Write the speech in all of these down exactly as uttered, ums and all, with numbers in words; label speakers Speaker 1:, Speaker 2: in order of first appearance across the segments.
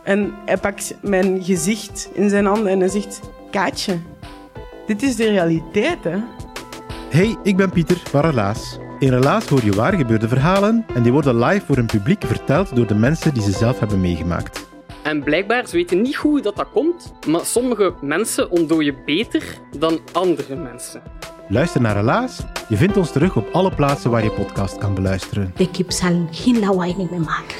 Speaker 1: En hij pakt mijn gezicht in zijn handen en hij zegt... Kaatje, dit is de realiteit, hè?
Speaker 2: Hey, ik ben Pieter van Relaas. In Relaas hoor je waar gebeurde verhalen en die worden live voor een publiek verteld door de mensen die ze zelf hebben meegemaakt.
Speaker 3: En blijkbaar, ze weten niet hoe dat, dat komt, maar sommige mensen ontdooien beter dan andere mensen.
Speaker 2: Luister naar Relaas. Je vindt ons terug op alle plaatsen waar je podcast kan beluisteren.
Speaker 4: De kip zal geen lawaai niet meer maken.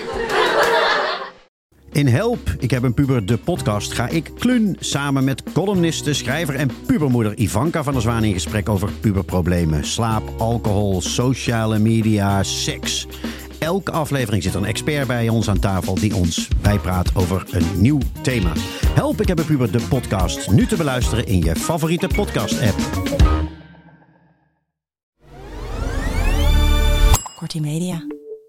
Speaker 5: In Help, ik heb een puber, de podcast, ga ik Kluun samen met columniste, schrijver en pubermoeder Ivanka van der Zwaan in gesprek over puberproblemen. Slaap, alcohol, sociale media, seks. Elke aflevering zit een expert bij ons aan tafel die ons bijpraat over een nieuw thema. Help, ik heb een puber, de podcast. Nu te beluisteren in je favoriete podcast-app.
Speaker 6: Kortie Media.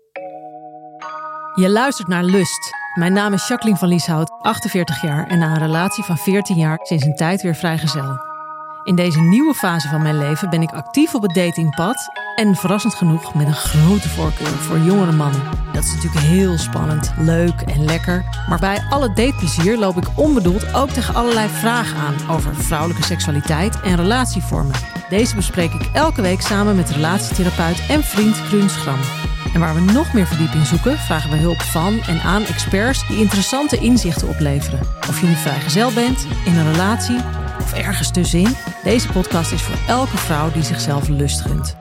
Speaker 7: Je luistert naar Lust. Mijn naam is Jacqueline van Lieshout, achtenveertig jaar en na een relatie van veertien jaar sinds een tijd weer vrijgezel. In deze nieuwe fase van mijn leven ben ik actief op het datingpad en verrassend genoeg met een grote voorkeur voor jongere mannen. Dat is natuurlijk heel spannend, leuk en lekker. Maar bij alle dateplezier loop ik onbedoeld ook tegen allerlei vragen aan over vrouwelijke seksualiteit en relatievormen. Deze bespreek ik elke week samen met relatietherapeut en vriend Kluun Schram. En waar we nog meer verdieping zoeken, vragen we hulp van en aan experts die interessante inzichten opleveren. Of je nu vrijgezel bent, in een relatie of ergens tussenin. Deze podcast is voor elke vrouw die zichzelf lust gunt.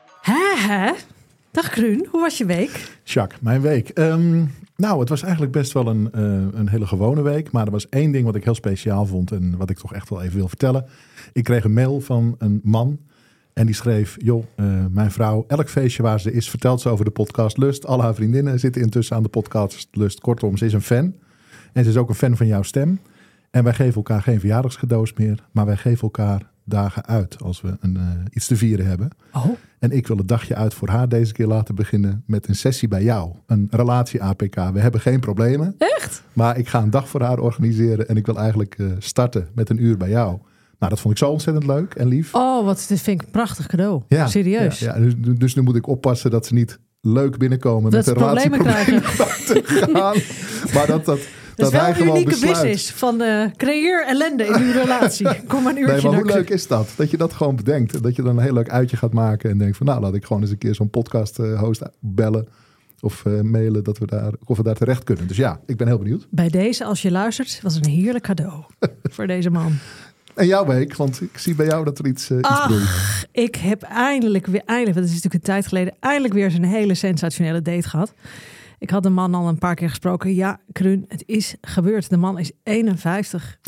Speaker 7: Hè, hè? Dag Kluun, hoe was je week?
Speaker 8: Jacques, mijn week. Um, nou, het was eigenlijk best wel een, uh, een hele gewone week. Maar er was één ding wat ik heel speciaal vond en wat ik toch echt wel even wil vertellen. Ik kreeg een mail van een man. En die schreef, joh, uh, mijn vrouw, elk feestje waar ze is, vertelt ze over de podcast Lust. Al haar vriendinnen zitten intussen aan de podcast Lust. Kortom, ze is een fan. En ze is ook een fan van jouw stem. En wij geven elkaar geen verjaardagscadeaus meer. Maar wij geven elkaar dagen uit als we een, uh, iets te vieren hebben.
Speaker 7: Oh.
Speaker 8: En ik wil het dagje uit voor haar deze keer laten beginnen met een sessie bij jou. Een relatie-A P K. We hebben geen problemen.
Speaker 7: Echt?
Speaker 8: Maar ik ga een dag voor haar organiseren. En ik wil eigenlijk uh, starten met een uur bij jou. Nou, dat vond ik zo ontzettend leuk en lief.
Speaker 7: Oh, wat dit vind ik een prachtig cadeau.
Speaker 8: Ja,
Speaker 7: serieus.
Speaker 8: Ja, ja. Dus, dus nu moet ik oppassen dat ze niet leuk binnenkomen
Speaker 7: dat
Speaker 8: met de relatieproblemen te gaan. Maar dat, dat, dat,
Speaker 7: dat is
Speaker 8: hij
Speaker 7: wel
Speaker 8: gewoon
Speaker 7: een unieke
Speaker 8: besluit.
Speaker 7: business van uh, creëer ellende in uw relatie. Kom maar een uurtje
Speaker 8: nee, maar
Speaker 7: naar
Speaker 8: hoe leuk is dat? Dat je dat gewoon bedenkt. Dat je dan een heel leuk uitje gaat maken en denkt van nou, laat ik gewoon eens een keer zo'n podcast uh, host bellen. Of uh, mailen dat we daar, of we daar terecht kunnen. Dus ja, ik ben heel benieuwd.
Speaker 7: Bij deze, als je luistert, was een heerlijk cadeau voor deze man.
Speaker 8: En jouw week, want ik zie bij jou dat er iets, uh, iets
Speaker 7: Ach,
Speaker 8: broeit.
Speaker 7: ik heb eindelijk weer, eindelijk, dat is natuurlijk een tijd geleden, eindelijk weer zo'n hele sensationele date gehad. Ik had de man al een paar keer gesproken. Ja, Kluun, het is gebeurd. De man is eenenvijftig.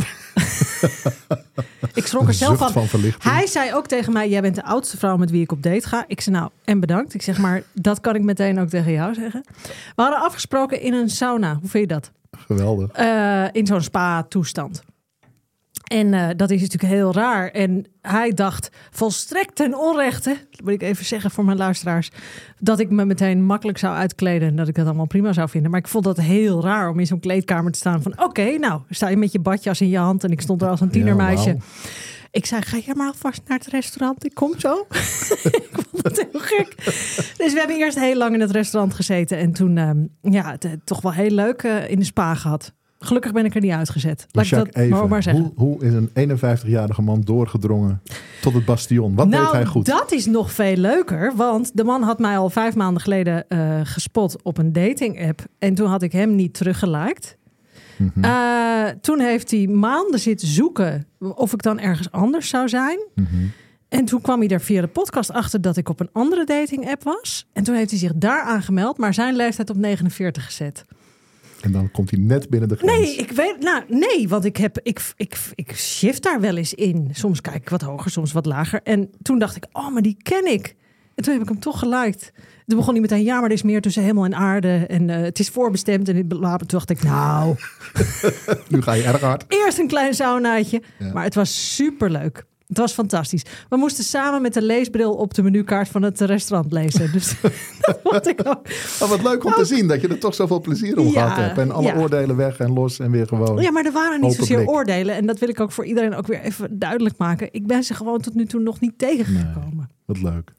Speaker 7: Ik schrok er zelf van.
Speaker 8: van verlichting.
Speaker 7: Hij zei ook tegen mij, jij bent de oudste vrouw met wie ik op date ga. Ik zei nou, en bedankt. Ik zeg maar, dat kan ik meteen ook tegen jou zeggen. We hadden afgesproken in een sauna. Hoe vind je dat?
Speaker 8: Geweldig.
Speaker 7: Uh, in zo'n spa-toestand. En uh, dat is natuurlijk heel raar. En hij dacht volstrekt ten onrechte, dat moet ik even zeggen voor mijn luisteraars, dat ik me meteen makkelijk zou uitkleden en dat ik dat allemaal prima zou vinden. Maar ik vond dat heel raar om in zo'n kleedkamer te staan van oké, okay, nou, sta je met je badjas in je hand en ik stond er als een tienermeisje. Ja, wow. Ik zei, ga jij maar alvast naar het restaurant, ik kom zo. Ik vond het heel gek. Dus we hebben eerst heel lang in het restaurant gezeten en toen um, ja, het, het, toch wel heel leuk uh, in de spa gehad. Gelukkig ben ik er niet uitgezet. Laat ik dat
Speaker 8: even,
Speaker 7: maar, maar zeggen.
Speaker 8: Hoe, hoe is een eenenvijftigjarige man doorgedrongen tot het bastion? Wat
Speaker 7: nou,
Speaker 8: deed hij goed?
Speaker 7: Dat is nog veel leuker. Want de man had mij al vijf maanden geleden uh, gespot op een dating app. En toen had ik hem niet teruggeliked. Mm-hmm. Uh, toen heeft hij maanden zitten zoeken of ik dan ergens anders zou zijn.
Speaker 8: Mm-hmm.
Speaker 7: En toen kwam hij er via de podcast achter dat ik op een andere dating app was. En toen heeft hij zich daar aangemeld, maar zijn leeftijd op negenenveertig gezet.
Speaker 8: En dan komt hij net binnen de grens.
Speaker 7: Nee, ik weet, nou, nee, want ik heb, ik, ik, ik shift daar wel eens in. Soms kijk ik wat hoger, soms wat lager. En toen dacht ik, oh, maar die ken ik. En toen heb ik hem toch geliked. Toen begon hij meteen, ja, maar er is meer tussen hemel en aarde. En uh, het is voorbestemd. En toen dacht ik, nou.
Speaker 8: Nu ga je erg hard.
Speaker 7: Eerst een klein saunaatje.
Speaker 8: Ja.
Speaker 7: Maar het was superleuk. Het was fantastisch. We moesten samen met de leesbril op de menukaart van het restaurant lezen. Dus dat vond ik ook.
Speaker 8: Oh, wat leuk om ook te zien dat je er toch zoveel plezier om ja, gehad hebt. En alle ja. oordelen weg en los en weer gewoon.
Speaker 7: Ja, maar er waren niet zozeer
Speaker 8: blik.
Speaker 7: oordelen. En dat wil ik ook voor iedereen ook weer even duidelijk maken. Ik ben ze gewoon tot nu toe nog niet tegengekomen.
Speaker 8: Nee, wat leuk.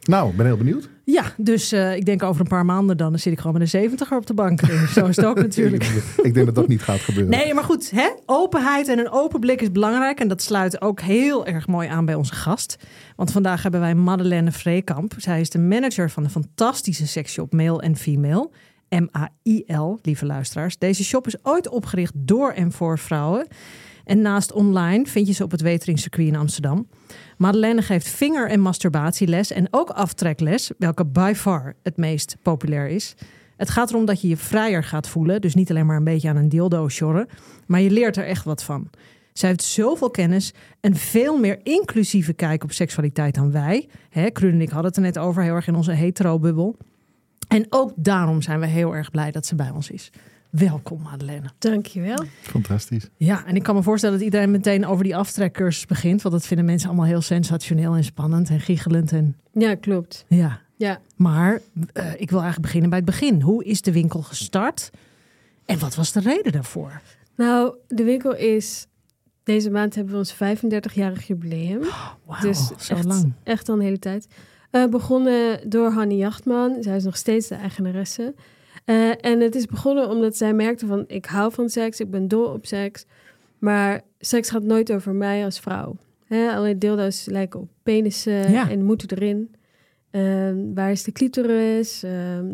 Speaker 8: Nou, ik ben heel benieuwd.
Speaker 7: Ja, dus uh, ik denk over een paar maanden dan zit ik gewoon met een zeventiger op de bank. Zo is het ook natuurlijk.
Speaker 8: Ik denk dat dat niet gaat gebeuren.
Speaker 7: Nee, maar goed, hè? Openheid en een open blik is belangrijk. En dat sluit ook heel erg mooi aan bij onze gast. Want vandaag hebben wij Madeleine Vreekamp. Zij is de manager van de fantastische seksshop Male en Female. M A I L, lieve luisteraars. Deze shop is ooit opgericht door en voor vrouwen. En naast online vind je ze op het Weteringcircuit in Amsterdam. Madeleine geeft vinger- en masturbatieles en ook aftrekles, welke by far het meest populair is. Het gaat erom dat je je vrijer gaat voelen, dus niet alleen maar een beetje aan een dildo sjorren, maar je leert er echt wat van. Zij heeft zoveel kennis, een veel meer inclusieve kijk op seksualiteit dan wij. Hè, Kruun en ik hadden het er net over, heel erg in onze hetero-bubbel. En ook daarom zijn we heel erg blij dat ze bij ons is. Welkom, Madeleine.
Speaker 6: Dankjewel.
Speaker 8: Fantastisch.
Speaker 7: Ja, en ik kan me voorstellen dat iedereen meteen over die aftrekcursus begint. Want dat vinden mensen allemaal heel sensationeel en spannend en giechelend. En...
Speaker 6: Ja, klopt.
Speaker 7: Ja.
Speaker 6: ja.
Speaker 7: Maar uh, ik wil eigenlijk beginnen bij het begin. Hoe is de winkel gestart? En wat was de reden daarvoor?
Speaker 6: Nou, de winkel is... Deze maand hebben we ons vijfendertigjarig jubileum.
Speaker 7: Oh, wauw,
Speaker 6: dus
Speaker 7: zo
Speaker 6: echt,
Speaker 7: lang.
Speaker 6: Echt al een hele tijd. Uh, begonnen door Hannie Jachtman. Zij is nog steeds de eigenaresse. Uh, en het is begonnen omdat zij merkte van... ik hou van seks, ik ben dol op seks. Maar seks gaat nooit over mij als vrouw. Hè, alleen dildo's lijken op penissen
Speaker 7: ja.
Speaker 6: en moeten erin. Uh, waar is de clitoris? Uh,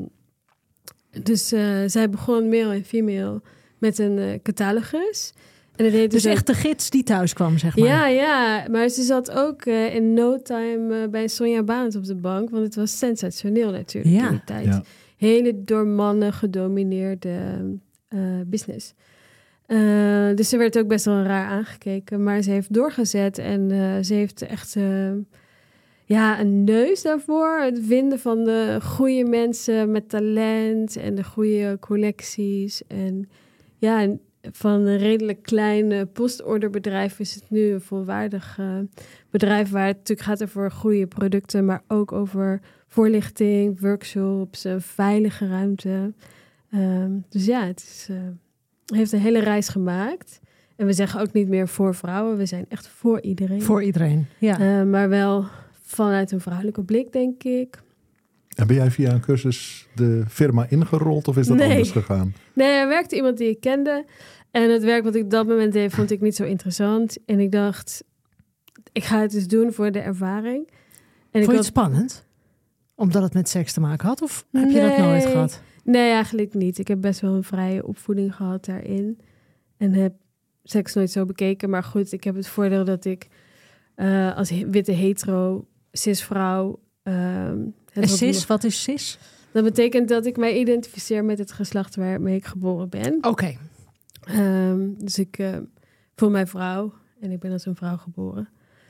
Speaker 6: dus uh, zij begon Male en Female met een uh, catalogus. En het heette
Speaker 7: dus
Speaker 6: zo...
Speaker 7: echt de gids die thuis kwam, zeg maar.
Speaker 6: Ja, ja. Maar ze zat ook uh, in no time uh, bij Sonja Barend op de bank. Want het was sensationeel natuurlijk
Speaker 7: ja.
Speaker 6: in die tijd.
Speaker 8: Ja.
Speaker 6: Hele door mannen gedomineerde uh, business. Uh, dus ze werd ook best wel raar aangekeken. Maar ze heeft doorgezet en uh, ze heeft echt uh, ja, een neus daarvoor. Het vinden van de goede mensen met talent en de goede collecties. En ja, en van een redelijk klein postorderbedrijf is het nu een volwaardig uh, bedrijf waar het natuurlijk gaat over goede producten, maar ook over voorlichting, workshops, een veilige ruimte. Um, dus ja, het is, uh, heeft een hele reis gemaakt. En we zeggen ook niet meer voor vrouwen, we zijn echt voor iedereen.
Speaker 7: Voor iedereen, ja.
Speaker 6: Uh, maar wel vanuit een vrouwelijke blik, denk ik.
Speaker 8: En ben jij via een cursus de firma ingerold of is dat
Speaker 6: nee.
Speaker 8: anders gegaan?
Speaker 6: Nee, er werkte iemand die ik kende. En het werk wat ik op dat moment deed, vond ik niet zo interessant. En ik dacht, ik ga het dus doen voor de ervaring. En
Speaker 7: vond je
Speaker 6: ik
Speaker 7: het
Speaker 6: had...
Speaker 7: spannend? Omdat het met seks te maken had? Of heb je
Speaker 6: nee,
Speaker 7: dat nooit gehad?
Speaker 6: Nee, eigenlijk niet. Ik heb best wel een vrije opvoeding gehad daarin. En heb seks nooit zo bekeken. Maar goed, ik heb het voordeel dat ik uh, als witte hetero, cisvrouw... Uh,
Speaker 7: en cis, wat is cis?
Speaker 6: Dat betekent dat ik mij identificeer met het geslacht waarmee ik geboren ben.
Speaker 7: Oké. Okay.
Speaker 6: Um, dus ik uh, voel mij vrouw en ik ben als een vrouw geboren.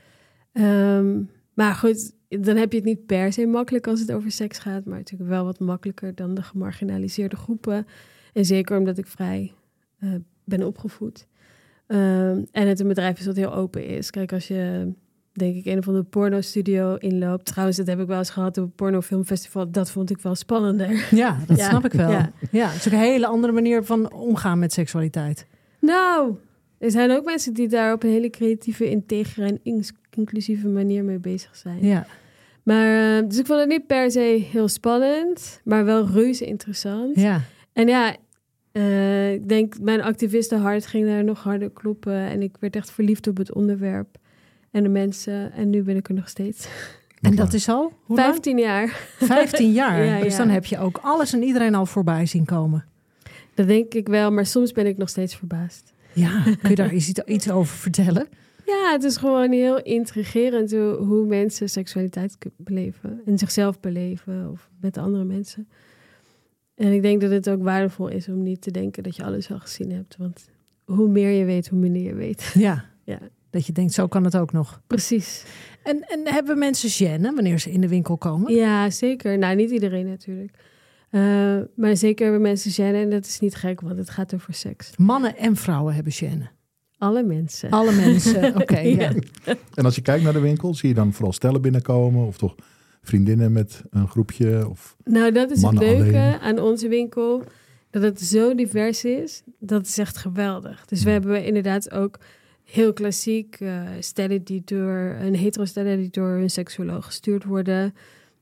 Speaker 6: Um, maar goed, dan heb je het niet per se makkelijk als het over seks gaat, maar natuurlijk wel wat makkelijker dan de gemarginaliseerde groepen. En zeker omdat ik vrij uh, ben opgevoed. Um, en het een bedrijf is wat heel open is. Kijk, als je, denk ik, een of andere pornostudio inloopt. Trouwens, dat heb ik wel eens gehad op een pornofilmfestival. Dat vond ik wel spannender.
Speaker 7: Ja, dat ja. snap ik wel. Ja.
Speaker 6: Ja,
Speaker 7: het is ook een hele andere manier van omgaan met seksualiteit.
Speaker 6: Nou, er zijn ook mensen die daar op een hele creatieve, integere en in- inclusieve manier mee bezig zijn.
Speaker 7: Ja.
Speaker 6: Maar, uh, dus ik vond het niet per se heel spannend, maar wel reuze interessant.
Speaker 7: Ja.
Speaker 6: En ja, uh, ik denk, mijn activistenhart ging daar nog harder kloppen. En ik werd echt verliefd op het onderwerp en de mensen. En nu ben ik er nog steeds.
Speaker 7: En dat is al? Hoe
Speaker 6: Vijftien
Speaker 7: lang?
Speaker 6: jaar.
Speaker 7: Vijftien jaar?
Speaker 6: Ja,
Speaker 7: dus
Speaker 6: ja.
Speaker 7: dan heb je ook alles en iedereen al voorbij zien komen.
Speaker 6: Dat denk ik wel, maar soms ben ik nog steeds verbaasd.
Speaker 7: Ja, kun je daar iets, iets over vertellen?
Speaker 6: Ja, het is gewoon heel intrigerend hoe, hoe mensen seksualiteit beleven. En zichzelf beleven of met andere mensen. En ik denk dat het ook waardevol is om niet te denken dat je alles al gezien hebt. Want hoe meer je weet, hoe minder je weet.
Speaker 7: Ja,
Speaker 6: ja.
Speaker 7: Dat je denkt, zo kan het ook nog.
Speaker 6: Precies.
Speaker 7: En, en hebben mensen gêne wanneer ze in de winkel komen?
Speaker 6: Ja, zeker. Nou, niet iedereen natuurlijk. Uh, maar zeker hebben mensen gêne en dat is niet gek, want het gaat over seks.
Speaker 7: Mannen en vrouwen hebben gêne.
Speaker 6: Alle mensen.
Speaker 7: Alle mensen, oké. Okay, ja.
Speaker 8: Ja. En als je kijkt naar de winkel, zie je dan vooral stellen binnenkomen of toch vriendinnen met een groepje? Of
Speaker 6: nou, dat is het
Speaker 8: mannen
Speaker 6: leuke
Speaker 8: alleen?
Speaker 6: aan onze winkel. Dat het zo divers is. Dat is echt geweldig. Dus we hebben inderdaad ook heel klassiek uh, stellen die door een hetero stellen die door een seksuoloog gestuurd worden.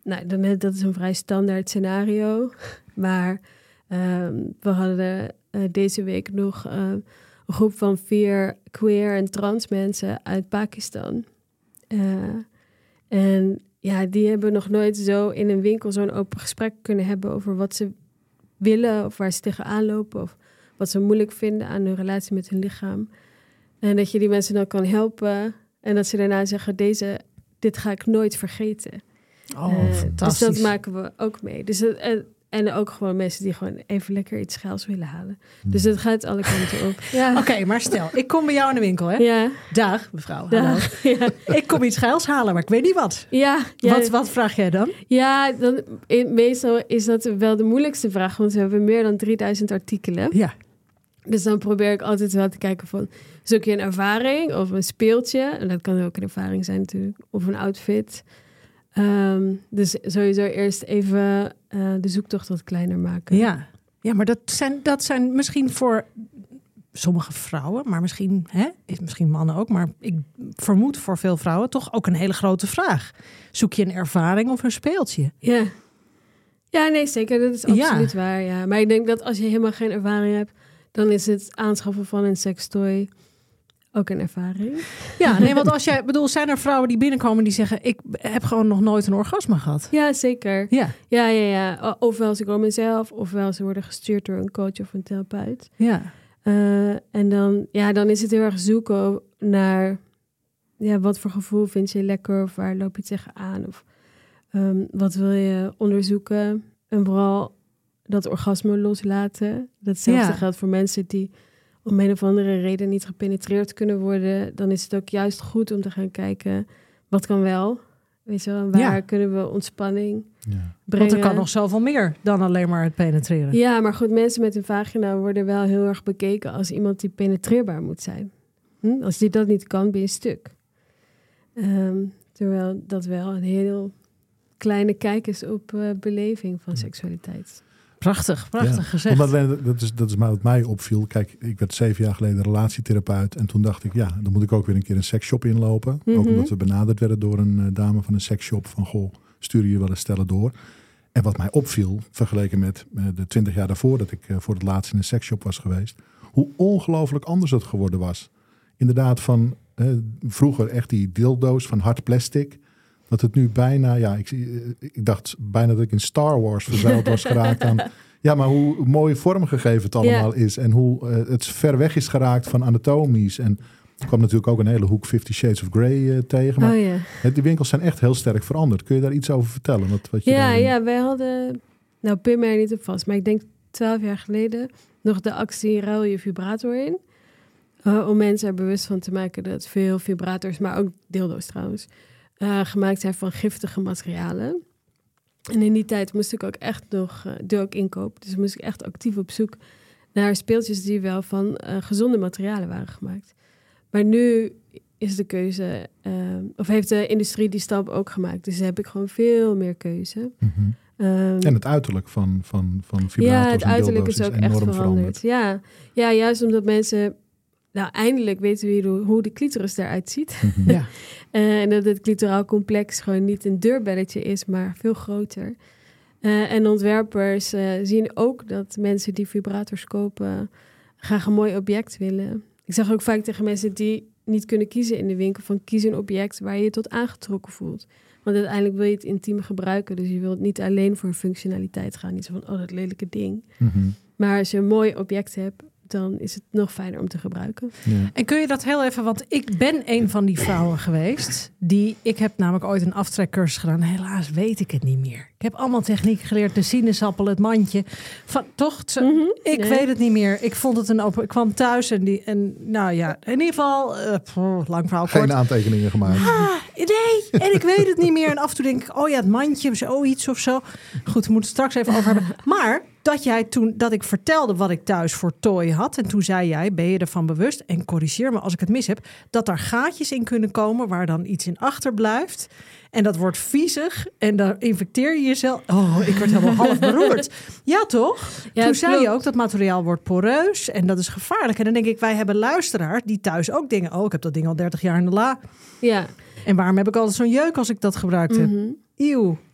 Speaker 6: nou, dan, dat is een vrij standaard scenario. Maar um, we hadden uh, deze week nog uh, een groep van vier queer en trans mensen uit Pakistan. Uh, en ja, die hebben nog nooit zo in een winkel zo'n open gesprek kunnen hebben over wat ze willen of waar ze tegenaan lopen of wat ze moeilijk vinden aan hun relatie met hun lichaam. En dat je die mensen dan kan helpen en dat ze daarna zeggen, deze, dit ga ik nooit vergeten.
Speaker 9: Oh,
Speaker 6: uh,
Speaker 9: fantastisch.
Speaker 6: Dus dat maken we ook mee. Dus dat, en, en ook gewoon mensen die gewoon even lekker iets geils willen halen. Dus dat gaat alle kanten op. Ja.
Speaker 9: Oké, okay, maar stel, ik kom bij jou in de winkel, hè?
Speaker 6: Ja.
Speaker 9: Dag, mevrouw.
Speaker 6: Dag.
Speaker 9: Hallo. Ja. Ik kom iets geils halen, maar ik weet niet wat.
Speaker 6: Ja. ja.
Speaker 9: Wat, wat vraag jij dan?
Speaker 6: Ja, dan, in, meestal is dat wel de moeilijkste vraag, want we hebben meer dan drieduizend artikelen.
Speaker 9: Ja.
Speaker 6: Dus dan probeer ik altijd wel te kijken van, zoek je een ervaring of een speeltje? En dat kan ook een ervaring zijn natuurlijk, of een outfit. Um, dus sowieso eerst even uh, de zoektocht wat kleiner maken.
Speaker 9: Ja, ja maar dat zijn, dat zijn misschien voor sommige vrouwen, maar misschien, hè, is misschien mannen ook, maar ik vermoed voor veel vrouwen toch ook een hele grote vraag. Zoek je een ervaring of een speeltje?
Speaker 6: Ja, ja nee zeker, dat is absoluut
Speaker 9: ja.
Speaker 6: waar. Ja. Maar ik denk dat als je helemaal geen ervaring hebt, dan is het aanschaffen van een sextoy ook een ervaring.
Speaker 9: Ja, nee, want als jij bedoel, zijn er vrouwen die binnenkomen die zeggen, ik heb gewoon nog nooit een orgasme gehad?
Speaker 6: Ja, zeker.
Speaker 9: Ja,
Speaker 6: ja, ja, ja. Ofwel ze komen zelf, ofwel ze worden gestuurd door een coach of een therapeut.
Speaker 9: Ja.
Speaker 6: Uh, en dan, ja, dan is het heel erg zoeken naar, ja, wat voor gevoel vind je lekker of waar loop je tegenaan of um, wat wil je onderzoeken en vooral dat orgasme loslaten. Datzelfde ja. geldt voor mensen die om een of andere reden niet gepenetreerd kunnen worden. Dan is het ook juist goed om te gaan kijken, wat kan wel? Weet je wel, waar ja. kunnen we ontspanning ja. brengen?
Speaker 9: Want er kan nog zoveel meer dan alleen maar het penetreren.
Speaker 6: Ja, maar goed, mensen met een vagina worden wel heel erg bekeken als iemand die penetreerbaar moet zijn. Hm? Als die dat niet kan, ben je stuk. Um, terwijl dat wel een heel kleine kijk is op uh, beleving van seksualiteit.
Speaker 9: Prachtig, prachtig ja, gezegd.
Speaker 8: Omdat, dat, is, dat is wat mij opviel. Kijk, ik werd zeven jaar geleden relatietherapeut. En toen dacht ik, ja, dan moet ik ook weer een keer een seksshop inlopen. Mm-hmm. Ook omdat we benaderd werden door een uh, dame van een seksshop. Van, goh, stuur je wel eens stellen door. En wat mij opviel, vergeleken met uh, de twintig jaar daarvoor... dat ik uh, voor het laatst in een seksshop was geweest... hoe ongelooflijk anders het geworden was. Inderdaad, van uh, vroeger echt die dildo's van hard plastic... Dat het nu bijna, ja, ik, ik dacht bijna dat ik in Star Wars verzeild was geraakt aan. Ja, maar hoe mooi vormgegeven het allemaal ja. is. En hoe uh, het ver weg is geraakt van anatomies. En er kwam natuurlijk ook een hele hoek Fifty Shades of Grey uh, tegen. Maar
Speaker 6: oh, ja.
Speaker 8: het, die winkels zijn echt heel sterk veranderd. Kun je daar iets over vertellen? Wat, wat je
Speaker 6: ja,
Speaker 8: daarin...
Speaker 6: ja, wij hadden, nou pin mij er niet op vast. Maar ik denk twaalf jaar geleden nog de actie ruil je vibrator in. Uh, om mensen er bewust van te maken dat veel vibrators, maar ook dildo's trouwens... Uh, gemaakt zijn van giftige materialen. En in die tijd moest ik ook echt nog, uh, doe ook inkoop. Dus moest ik echt actief op zoek naar speeltjes die wel van uh, gezonde materialen waren gemaakt. Maar nu is de keuze, uh, of heeft de industrie die stap ook gemaakt. Dus heb ik gewoon veel meer keuze.
Speaker 8: Mm-hmm. Um, en het uiterlijk van, van, van vibrators
Speaker 6: ja, het
Speaker 8: en
Speaker 6: uiterlijk
Speaker 8: dildo's
Speaker 6: is ook
Speaker 8: is
Speaker 6: echt
Speaker 8: enorm
Speaker 6: veranderd.
Speaker 8: veranderd.
Speaker 6: Ja. ja, juist omdat mensen... Nou, eindelijk weten we hoe, hoe de clitoris eruit ziet.
Speaker 8: Mm-hmm.
Speaker 9: Ja.
Speaker 6: uh, en dat het clitoraal complex gewoon niet een deurbelletje is, maar veel groter. Uh, en ontwerpers uh, zien ook dat mensen die vibrators kopen graag een mooi object willen. Ik zeg ook vaak tegen mensen die niet kunnen kiezen in de winkel van kies een object waar je je tot aangetrokken voelt. Want uiteindelijk wil je het intiem gebruiken. Dus je wilt niet alleen voor functionaliteit gaan. Niet zo van, oh, dat lelijke ding.
Speaker 8: Mm-hmm.
Speaker 6: Maar als je een mooi object hebt, dan is het nog fijner om te gebruiken.
Speaker 8: Ja.
Speaker 9: En kun je dat heel even, want ik ben een van die vrouwen geweest, die, ik heb namelijk ooit een aftrekcursus gedaan. Helaas weet ik het niet meer. Ik heb allemaal technieken geleerd, de sinaasappel, het mandje. Van, toch? Zo,
Speaker 6: mm-hmm.
Speaker 9: Ik
Speaker 6: ja.
Speaker 9: weet het niet meer. Ik vond het een open, ik kwam thuis en die, en nou ja, in ieder geval, uh, pff, lang verhaal kort.
Speaker 8: Geen aantekeningen gemaakt.
Speaker 9: Ah, nee, en ik weet het niet meer. En af en toe denk ik, oh ja, het mandje, zoiets of zo. Goed, we moeten het straks even over hebben. Maar dat jij toen, dat ik vertelde wat ik thuis voor tooi had. En toen zei jij, ben je ervan bewust? En corrigeer me als ik het mis heb. Dat er gaatjes in kunnen komen waar dan iets in achterblijft. En dat wordt viezig. En dan infecteer je jezelf. Oh, ik werd helemaal half beroerd. Ja, toch?
Speaker 6: Ja,
Speaker 9: toen zei
Speaker 6: klopt.
Speaker 9: je ook, dat materiaal wordt poreus. En dat is gevaarlijk. En dan denk ik, wij hebben luisteraars die thuis ook dingen. Oh, ik heb dat ding al dertig jaar in de la.
Speaker 6: Ja.
Speaker 9: En waarom heb ik altijd zo'n jeuk als ik dat gebruikt heb?
Speaker 6: Mm-hmm.
Speaker 9: Eeuw.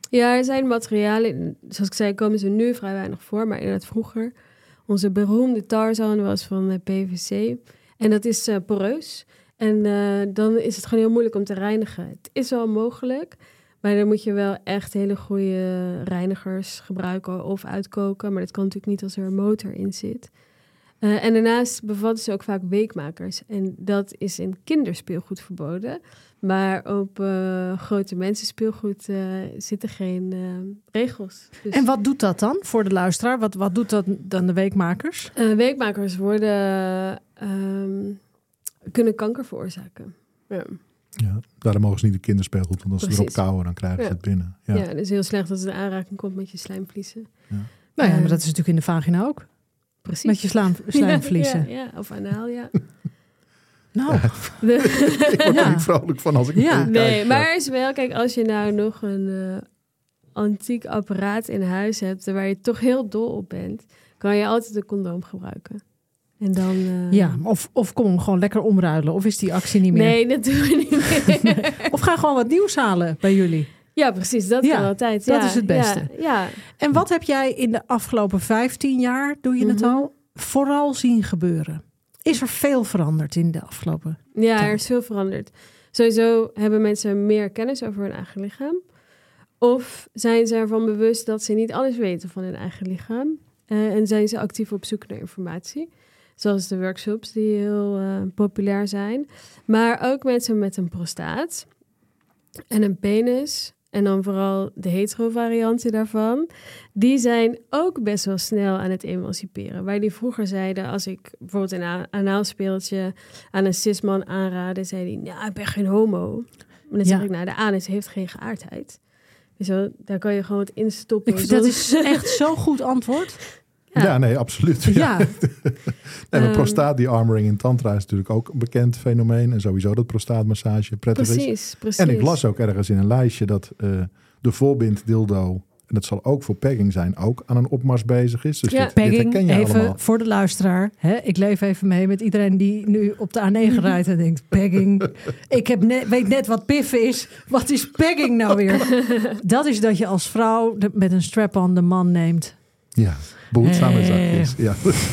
Speaker 6: Ja, er zijn materialen, zoals ik zei, komen ze nu vrij weinig voor, maar inderdaad vroeger. Onze beroemde Tarzan was van uh, P V C en dat is uh, poreus. En uh, dan is het gewoon heel moeilijk om te reinigen. Het is wel mogelijk, maar dan moet je wel echt hele goede reinigers gebruiken of uitkoken. Maar dat kan natuurlijk niet als er een motor in zit. Uh, en daarnaast bevatten ze ook vaak weekmakers. En dat is in kinderspeelgoed verboden. Maar op uh, grote mensen speelgoed uh, zitten geen uh, regels. Dus...
Speaker 9: En wat doet dat dan voor de luisteraar? Wat, wat doet dat dan de weekmakers?
Speaker 6: Uh, weekmakers worden, um, kunnen kanker veroorzaken. Ja.
Speaker 8: Ja, daarom mogen ze niet de kinderspeelgoed, want als
Speaker 6: Precies.
Speaker 8: ze erop kauwen, dan krijgen ze
Speaker 6: Ja.
Speaker 8: het binnen. Ja,
Speaker 6: Ja, het is heel slecht als het in aanraking komt met je slijmvliezen.
Speaker 8: Ja.
Speaker 9: Nou ja,
Speaker 6: Uh,
Speaker 9: maar dat is natuurlijk in de vagina ook.
Speaker 6: Precies.
Speaker 9: Met je slaam, slijmvliezen.
Speaker 6: Ja, ja, of anaal, ja.
Speaker 9: Nou,
Speaker 6: De-
Speaker 8: Ik word er
Speaker 9: Ja.
Speaker 8: niet vrolijk van als ik
Speaker 9: Ja.
Speaker 8: kijk.
Speaker 6: nee,
Speaker 8: Ja.
Speaker 6: maar er is wel, kijk, als je nou nog een uh, antiek apparaat in huis hebt waar je toch heel dol op bent, kan je altijd een condoom gebruiken. En dan... uh,
Speaker 9: ja, of, of kom hem gewoon lekker omruilen. Of is die actie niet meer?
Speaker 6: Nee, dat doen we niet meer.
Speaker 9: Of ga gewoon wat nieuws halen bij jullie.
Speaker 6: Ja, precies. Dat
Speaker 9: Ja,
Speaker 6: kan altijd.
Speaker 9: dat
Speaker 6: ja,
Speaker 9: is het beste.
Speaker 6: Ja, ja.
Speaker 9: En wat heb jij in de afgelopen vijftien jaar, doe je het
Speaker 6: Mhm.
Speaker 9: al, vooral zien gebeuren? Is er veel veranderd in de afgelopen?
Speaker 6: Ja,
Speaker 9: Tijd.
Speaker 6: er is veel veranderd. Sowieso hebben mensen meer kennis over hun eigen lichaam. Of zijn ze ervan bewust dat ze niet alles weten van hun eigen lichaam. Uh, en zijn ze actief op zoek naar informatie. Zoals de workshops die heel uh, populair zijn. Maar ook mensen met een prostaat en een penis. En dan vooral de hetero varianten daarvan. Die zijn ook best wel snel aan het emanciperen. Waar die vroeger zeiden, als ik bijvoorbeeld een a- anaalspeeltje aan een cisman aanraadde, zei die, ja, ik ben geen homo. Maar dan zeg
Speaker 9: Ja.
Speaker 6: ik, nou, de anus heeft geen geaardheid. Dus zo, daar kan je gewoon wat in stoppen.
Speaker 9: Ik vind dat is echt zo'n goed antwoord.
Speaker 8: Ja.
Speaker 6: Ja.
Speaker 8: nee, absoluut.
Speaker 9: Ja,
Speaker 8: Nee, maar
Speaker 6: Ehm.
Speaker 8: prostaat-de-armoring in tantra is natuurlijk ook een bekend fenomeen. En sowieso dat prostaatmassage prettig is.
Speaker 6: Precies, precies.
Speaker 8: En ik las ook ergens in een lijstje dat uh, de voorbinddildo, en dat zal ook voor pegging zijn, ook aan een opmars bezig is. Dus
Speaker 6: Ja.
Speaker 8: dit, dit
Speaker 9: pegging,
Speaker 8: herken je
Speaker 9: even
Speaker 8: allemaal.
Speaker 9: voor de luisteraar. Hè? Ik leef even mee met iedereen die nu op de A negen rijdt en denkt, pegging. Ik heb net, weet net wat piffen is. Wat is pegging nou weer? Dat is dat je als vrouw de, met een strap-on de man neemt.
Speaker 8: Ja, behoedzame
Speaker 9: Eh.
Speaker 8: zakjes. Ja.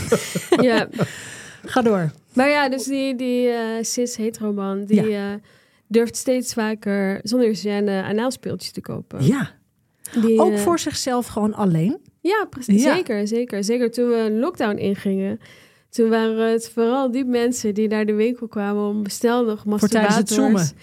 Speaker 6: Ja,
Speaker 9: Ga door.
Speaker 6: maar ja, dus die, die uh, cis-heteroman, die
Speaker 9: Ja.
Speaker 6: uh, durft steeds vaker zonder gêne anaalspeeltjes te kopen.
Speaker 9: Ja,
Speaker 6: Die,
Speaker 9: ook
Speaker 6: uh,
Speaker 9: voor zichzelf gewoon alleen.
Speaker 6: Ja, precies.
Speaker 9: Ja.
Speaker 6: Zeker, zeker. Zeker toen we een lockdown ingingen. Toen waren het vooral die mensen die naar de winkel kwamen om bestel nog
Speaker 9: Voor tijdens het
Speaker 6: masturbators.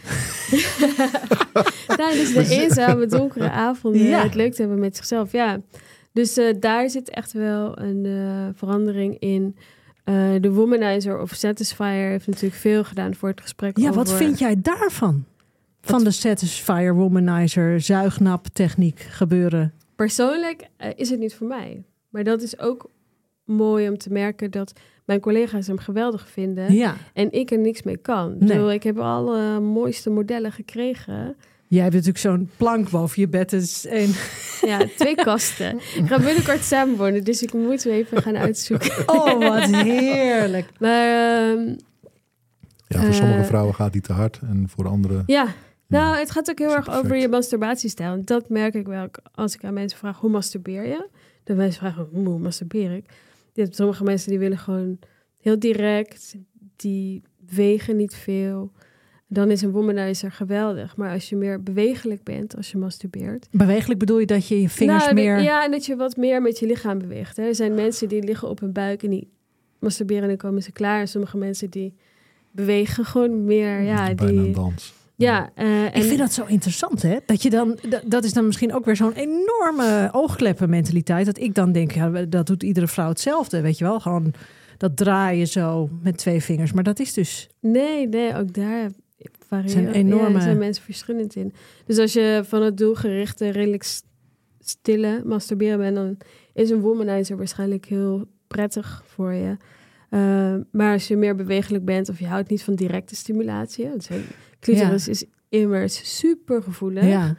Speaker 6: Tijdens de eenzame donkere avonden
Speaker 9: Ja.
Speaker 6: het leuk te hebben met zichzelf. Ja. Dus uh, daar zit echt wel een uh, verandering in. Uh, de Womanizer of Satisfier heeft natuurlijk veel gedaan voor het gesprek
Speaker 9: Ja,
Speaker 6: over...
Speaker 9: wat vind jij daarvan? Van de Satisfier, Womanizer, zuignap techniek gebeuren.
Speaker 6: Persoonlijk uh, is het niet voor mij. Maar dat is ook mooi om te merken dat mijn collega's hem geweldig vinden.
Speaker 9: Ja,
Speaker 6: En ik er niks mee kan. Ik,
Speaker 9: Nee.
Speaker 6: bedoel, ik heb alle mooiste modellen gekregen.
Speaker 9: jij hebt natuurlijk zo'n plank boven je bed. Het is één.
Speaker 6: Ja, twee kasten. Ik ga binnenkort samenwonen, dus ik moet ze even gaan uitzoeken.
Speaker 9: Oh, wat heerlijk.
Speaker 6: Maar ehm,
Speaker 8: Ja, voor sommige
Speaker 6: Uh,
Speaker 8: vrouwen gaat die te hard en voor andere...
Speaker 6: ja, nou, het gaat ook heel
Speaker 8: Is
Speaker 6: erg
Speaker 8: perfect.
Speaker 6: over je masturbatiestijl. En dat merk ik wel als ik aan mensen vraag, hoe masturbeer je? Dat mensen vragen, hoe masturbeer ik? Je hebt sommige mensen die willen gewoon heel direct, die wegen niet veel. Dan is een womanizer geweldig. Maar als je meer bewegelijk bent als je masturbeert.
Speaker 9: Bewegelijk bedoel je dat je je vingers
Speaker 6: Nou, de-
Speaker 9: meer...
Speaker 6: Ja, en dat je wat meer met je lichaam beweegt. Hè. Er zijn mensen die liggen op hun buik en die masturberen en dan komen ze klaar. En sommige mensen die bewegen gewoon meer. Ja,
Speaker 8: bijna een
Speaker 6: die,
Speaker 8: dans.
Speaker 6: ja, uh,
Speaker 9: Ik
Speaker 6: en,
Speaker 9: vind dat zo interessant, hè? Dat je dan, dat, dat is dan misschien ook weer zo'n enorme oogkleppenmentaliteit. Dat ik dan denk, ja, dat doet iedere vrouw hetzelfde, weet je wel? Gewoon dat draaien zo met twee vingers. Maar dat is dus...
Speaker 6: Nee, nee, ook daar variëren.
Speaker 9: Zijn enorme-
Speaker 6: Ja, zijn mensen verschillend in. Dus als je van het doelgerichte, redelijk st- stille masturberen bent, dan is een womanizer waarschijnlijk heel prettig voor je. Uh, maar als je meer bewegelijk bent of je houdt niet van directe stimulatie, want zijn clitoris is immers super gevoelig,
Speaker 9: Ja,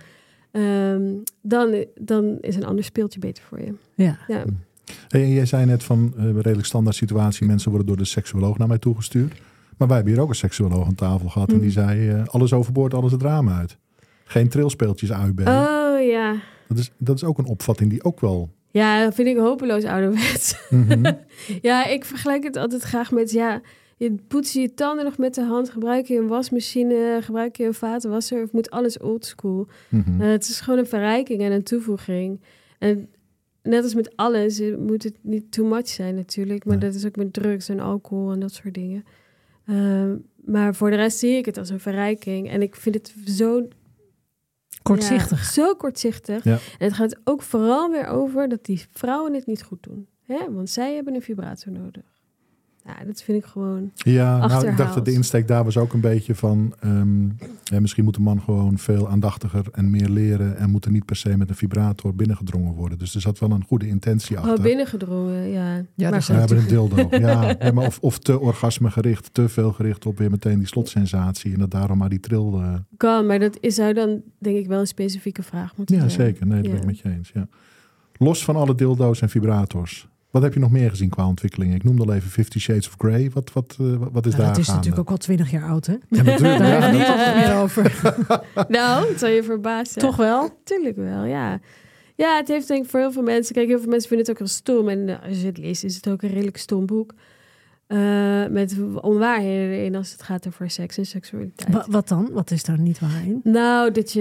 Speaker 6: um, dan, dan is een ander speeltje beter voor je.
Speaker 9: ja.
Speaker 6: Ja.
Speaker 8: Hey, en jij zei net van uh, redelijk standaard situatie. Mensen worden door de seksuoloog naar mij toegestuurd. Maar wij hebben hier ook een seksuoloog aan tafel gehad.
Speaker 9: Hm.
Speaker 8: En die zei, uh, alles overboord, alles het raam uit. Geen trilspeeltjes A U B.
Speaker 6: Oh ja.
Speaker 8: Dat is, dat is ook een opvatting die ook wel...
Speaker 6: Ja, dat vind ik hopeloos ouderwets.
Speaker 8: Mm-hmm.
Speaker 6: Ja, ik vergelijk het altijd graag met... ja, je poets je tanden nog met de hand, gebruik je een wasmachine, gebruik je een vatenwasser, of moet alles oldschool?
Speaker 8: Mm-hmm.
Speaker 6: Uh, het is gewoon een verrijking en een toevoeging. En net als met alles moet het niet too much zijn natuurlijk, maar nee. Dat is ook met drugs en alcohol en dat soort dingen. Uh, maar voor de rest zie ik het als een verrijking. En ik vind het zo...
Speaker 9: Kortzichtig.
Speaker 6: Ja, zo kortzichtig.
Speaker 8: Ja.
Speaker 6: En het gaat ook vooral weer over dat die vrouwen het niet goed doen. Hè? Want zij hebben een vibrator nodig. Ja, dat vind ik gewoon
Speaker 8: Ja, nou,
Speaker 6: achterhaald.
Speaker 8: ik dacht dat de insteek daar was ook een beetje van... Um, ja, misschien moet de man gewoon veel aandachtiger en meer leren... en moet er niet per se met een vibrator binnengedrongen worden. Dus er zat wel een goede intentie achter.
Speaker 6: Oh, binnengedrongen, ja.
Speaker 9: Ja,
Speaker 6: maar
Speaker 8: We hebben een dildo. Ja, ja, maar of, of te orgasme gericht, te veel gericht op weer meteen die slotsensatie... en dat daarom maar die tril... Uh...
Speaker 6: Kan, maar dat is, zou dan denk ik wel een specifieke vraag moeten
Speaker 8: Ja,
Speaker 6: zijn.
Speaker 8: zeker. Nee, dat
Speaker 6: ja.
Speaker 8: ben ik met je eens. Ja. Los van alle dildo's en vibrators... Wat heb je nog meer gezien qua ontwikkeling? Ik noemde al even Fifty Shades of Grey. Wat, wat, uh, wat is
Speaker 9: ja,
Speaker 8: daar
Speaker 9: dat is
Speaker 8: gaande?
Speaker 9: natuurlijk ook al twintig jaar oud, hè?
Speaker 8: Ja, natuurlijk.
Speaker 9: Daar
Speaker 8: Ja,
Speaker 9: hebben we
Speaker 8: dat-
Speaker 9: niet altijd meer over.
Speaker 6: Nou, het zal je verbazen.
Speaker 9: Toch wel?
Speaker 6: Tuurlijk wel, ja. Ja, het heeft denk ik voor heel veel mensen... Kijk, heel veel mensen vinden het ook heel stom. En uh, als je het leest, is het ook een redelijk stom boek. Uh, met onwaarheden erin als het gaat over seks en seksualiteit.
Speaker 9: Wa- wat dan? Wat is daar niet waar in?
Speaker 6: Nou, dat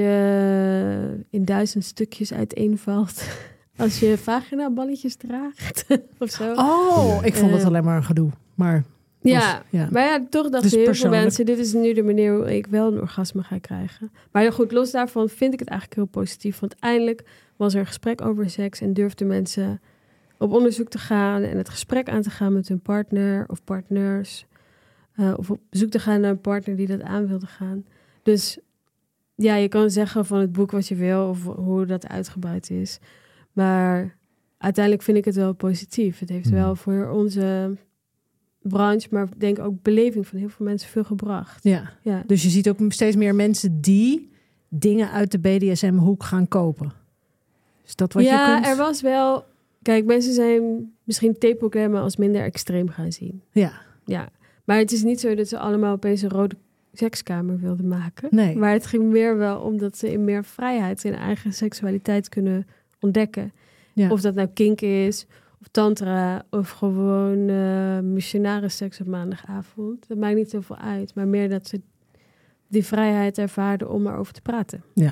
Speaker 6: je in duizend stukjes uiteenvalt... als je vaginaballetjes draagt of zo.
Speaker 9: Oh, ik vond het
Speaker 6: Uh,
Speaker 9: alleen maar een gedoe. Maar
Speaker 6: Ja,
Speaker 9: ja.
Speaker 6: maar ja, toch dachten
Speaker 9: Dus
Speaker 6: heel veel
Speaker 9: persoonlijk.
Speaker 6: mensen... dit is nu de manier hoe ik wel een orgasme ga krijgen. Maar ja, goed, los daarvan vind ik het eigenlijk heel positief. Want eindelijk was er een gesprek over seks... en durfden mensen op onderzoek te gaan... en het gesprek aan te gaan met hun partner of partners. Uh, of op bezoek te gaan naar een partner die dat aan wilde gaan. Dus ja, je kan zeggen van het boek wat je wil... of hoe dat uitgebreid is. Maar uiteindelijk vind ik het wel positief. Het heeft
Speaker 8: Hmm.
Speaker 6: wel voor onze... branche, maar ik denk ook beleving van heel veel mensen veel gebracht.
Speaker 9: Ja.
Speaker 6: Ja,
Speaker 9: Dus je ziet ook steeds meer mensen die dingen uit de B D S M-hoek gaan kopen. Is dat wat
Speaker 6: ja
Speaker 9: je kunt?
Speaker 6: er was wel... Kijk, mensen zijn misschien tepelklemmen als minder extreem gaan zien.
Speaker 9: Ja,
Speaker 6: Ja, maar het is niet zo dat ze allemaal opeens een rode sekskamer wilden maken.
Speaker 9: nee.
Speaker 6: Maar het ging meer wel om dat ze in meer vrijheid hun eigen seksualiteit kunnen ontdekken.
Speaker 9: Ja.
Speaker 6: Of dat nou kink is, of tantra, of gewoon uh, missionaris seks op maandagavond. Dat maakt niet zoveel uit, maar meer dat ze die vrijheid ervaarden om erover te praten.
Speaker 9: Ja.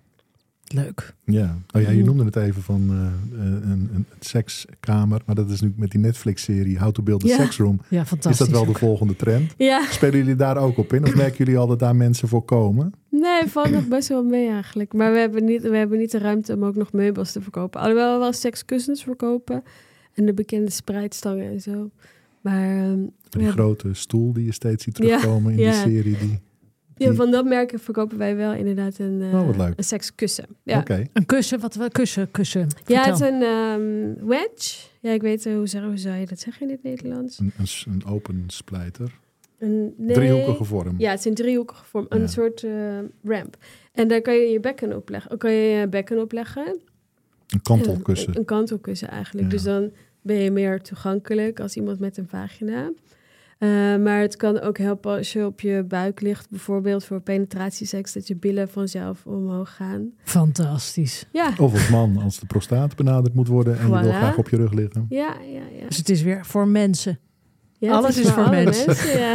Speaker 9: Leuk.
Speaker 8: Ja, oh ja, je
Speaker 6: Mm.
Speaker 8: noemde het even van uh, een, een, een sekskamer. Maar dat is nu met die Netflix-serie How to Build a
Speaker 6: Ja.
Speaker 8: Sex Room.
Speaker 9: Ja,
Speaker 8: Is
Speaker 9: fantastisch.
Speaker 8: dat wel de
Speaker 9: ook.
Speaker 8: volgende trend?
Speaker 6: Ja,
Speaker 8: Spelen jullie daar ook op in? Of merken jullie al dat daar mensen voor komen?
Speaker 6: nee, valt nog best wel mee eigenlijk. Maar we hebben, niet, we hebben niet de ruimte om ook nog meubels te verkopen. Alhoewel we wel sekskussens verkopen. En de bekende spreidstangen en zo. Maar um,
Speaker 8: Die
Speaker 6: ja,
Speaker 8: grote stoel die je steeds ziet
Speaker 6: Ja,
Speaker 8: terugkomen in
Speaker 6: ja.
Speaker 8: die serie. Die...
Speaker 6: ja, van dat merk verkopen wij wel inderdaad een, uh,
Speaker 8: Oh, wat leuk.
Speaker 6: een sekskussen. Ja.
Speaker 8: Oké.
Speaker 9: Een kussen, wat we kussen, kussen.
Speaker 6: Ja,
Speaker 9: Vertel.
Speaker 6: het is een um, wedge. Ja, ik weet uh, hoe, zou, hoe zou je dat zeggen in het Nederlands?
Speaker 8: Een, een, s- een open splijter.
Speaker 6: Een nee.
Speaker 8: Driehoekige vorm.
Speaker 6: Ja, het is een driehoekige vorm. Een
Speaker 8: Ja.
Speaker 6: soort uh, ramp. En daar kan je je bekken op leggen. Ook kan je je bekken op leggen.
Speaker 8: Een kantelkussen.
Speaker 6: Een, een kantelkussen eigenlijk.
Speaker 8: Ja.
Speaker 6: Dus dan ben je meer toegankelijk als iemand met een vagina. Uh, maar het kan ook helpen als je op je buik ligt, bijvoorbeeld voor penetratieseks, dat je billen vanzelf omhoog gaan.
Speaker 9: Fantastisch.
Speaker 6: Ja,
Speaker 8: Of als man, als de prostaat benaderd moet worden en je wil
Speaker 6: Voilà.
Speaker 8: graag op je rug liggen.
Speaker 6: ja, ja. ja.
Speaker 9: Dus het is weer voor mensen.
Speaker 6: ja
Speaker 9: alles
Speaker 6: het
Speaker 9: is voor
Speaker 6: alle
Speaker 9: mensen.
Speaker 6: ja.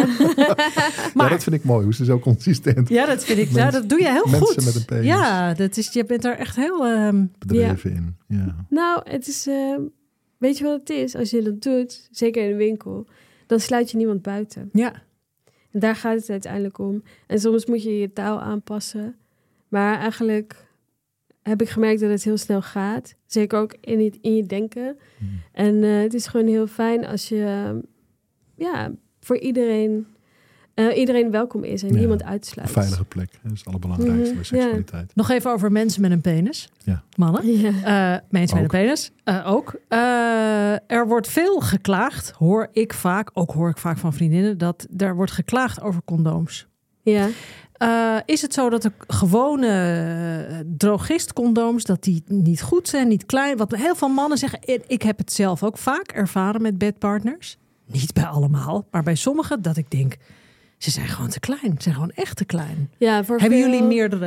Speaker 8: Ja,
Speaker 9: Maar-
Speaker 8: dat vind ik mooi, hoe ze zo consistent
Speaker 9: Ja, dat vind ik.
Speaker 8: Mensen-
Speaker 9: Ja, dat doe je heel
Speaker 8: mensen
Speaker 9: goed.
Speaker 8: met een penis.
Speaker 9: Ja, dat is, je bent daar echt heel. ehm,
Speaker 8: bedreven in. Ja.
Speaker 6: Nou, het is, uh, weet je wat het is? Als je dat doet, zeker in een winkel, dan sluit je niemand buiten.
Speaker 9: ja.
Speaker 6: En daar gaat het uiteindelijk om. En soms moet je je taal aanpassen. Maar eigenlijk heb ik gemerkt dat het heel snel gaat. Zeker ook in, het, in je denken.
Speaker 8: Hmm.
Speaker 6: En uh, het is gewoon heel fijn als je uh, ja, voor iedereen, uh, iedereen welkom is en
Speaker 8: Ja,
Speaker 6: niemand
Speaker 8: Een
Speaker 6: uitsluit.
Speaker 8: veilige plek, dat is het allerbelangrijkste
Speaker 6: Mhm,
Speaker 8: bij seksualiteit.
Speaker 9: Nog even over mensen met een penis.
Speaker 8: Ja.
Speaker 9: Mannen.
Speaker 6: Ja.
Speaker 9: Uh, mensen met
Speaker 8: Ook.
Speaker 9: een penis. Uh, ook. Uh, er wordt veel geklaagd, hoor ik vaak, ook hoor ik vaak van vriendinnen, dat er wordt geklaagd over condooms.
Speaker 6: Ja.
Speaker 9: Uh, is het zo dat de gewone uh, drogist-condooms, dat die niet goed zijn, niet klein? Wat heel veel mannen zeggen, ik heb het zelf ook vaak ervaren met bedpartners. Niet bij allemaal, maar bij sommigen dat ik denk, ze zijn gewoon te klein. Ze zijn gewoon echt te klein.
Speaker 6: Ja, voor
Speaker 9: Hebben
Speaker 6: veel-
Speaker 9: jullie meerdere?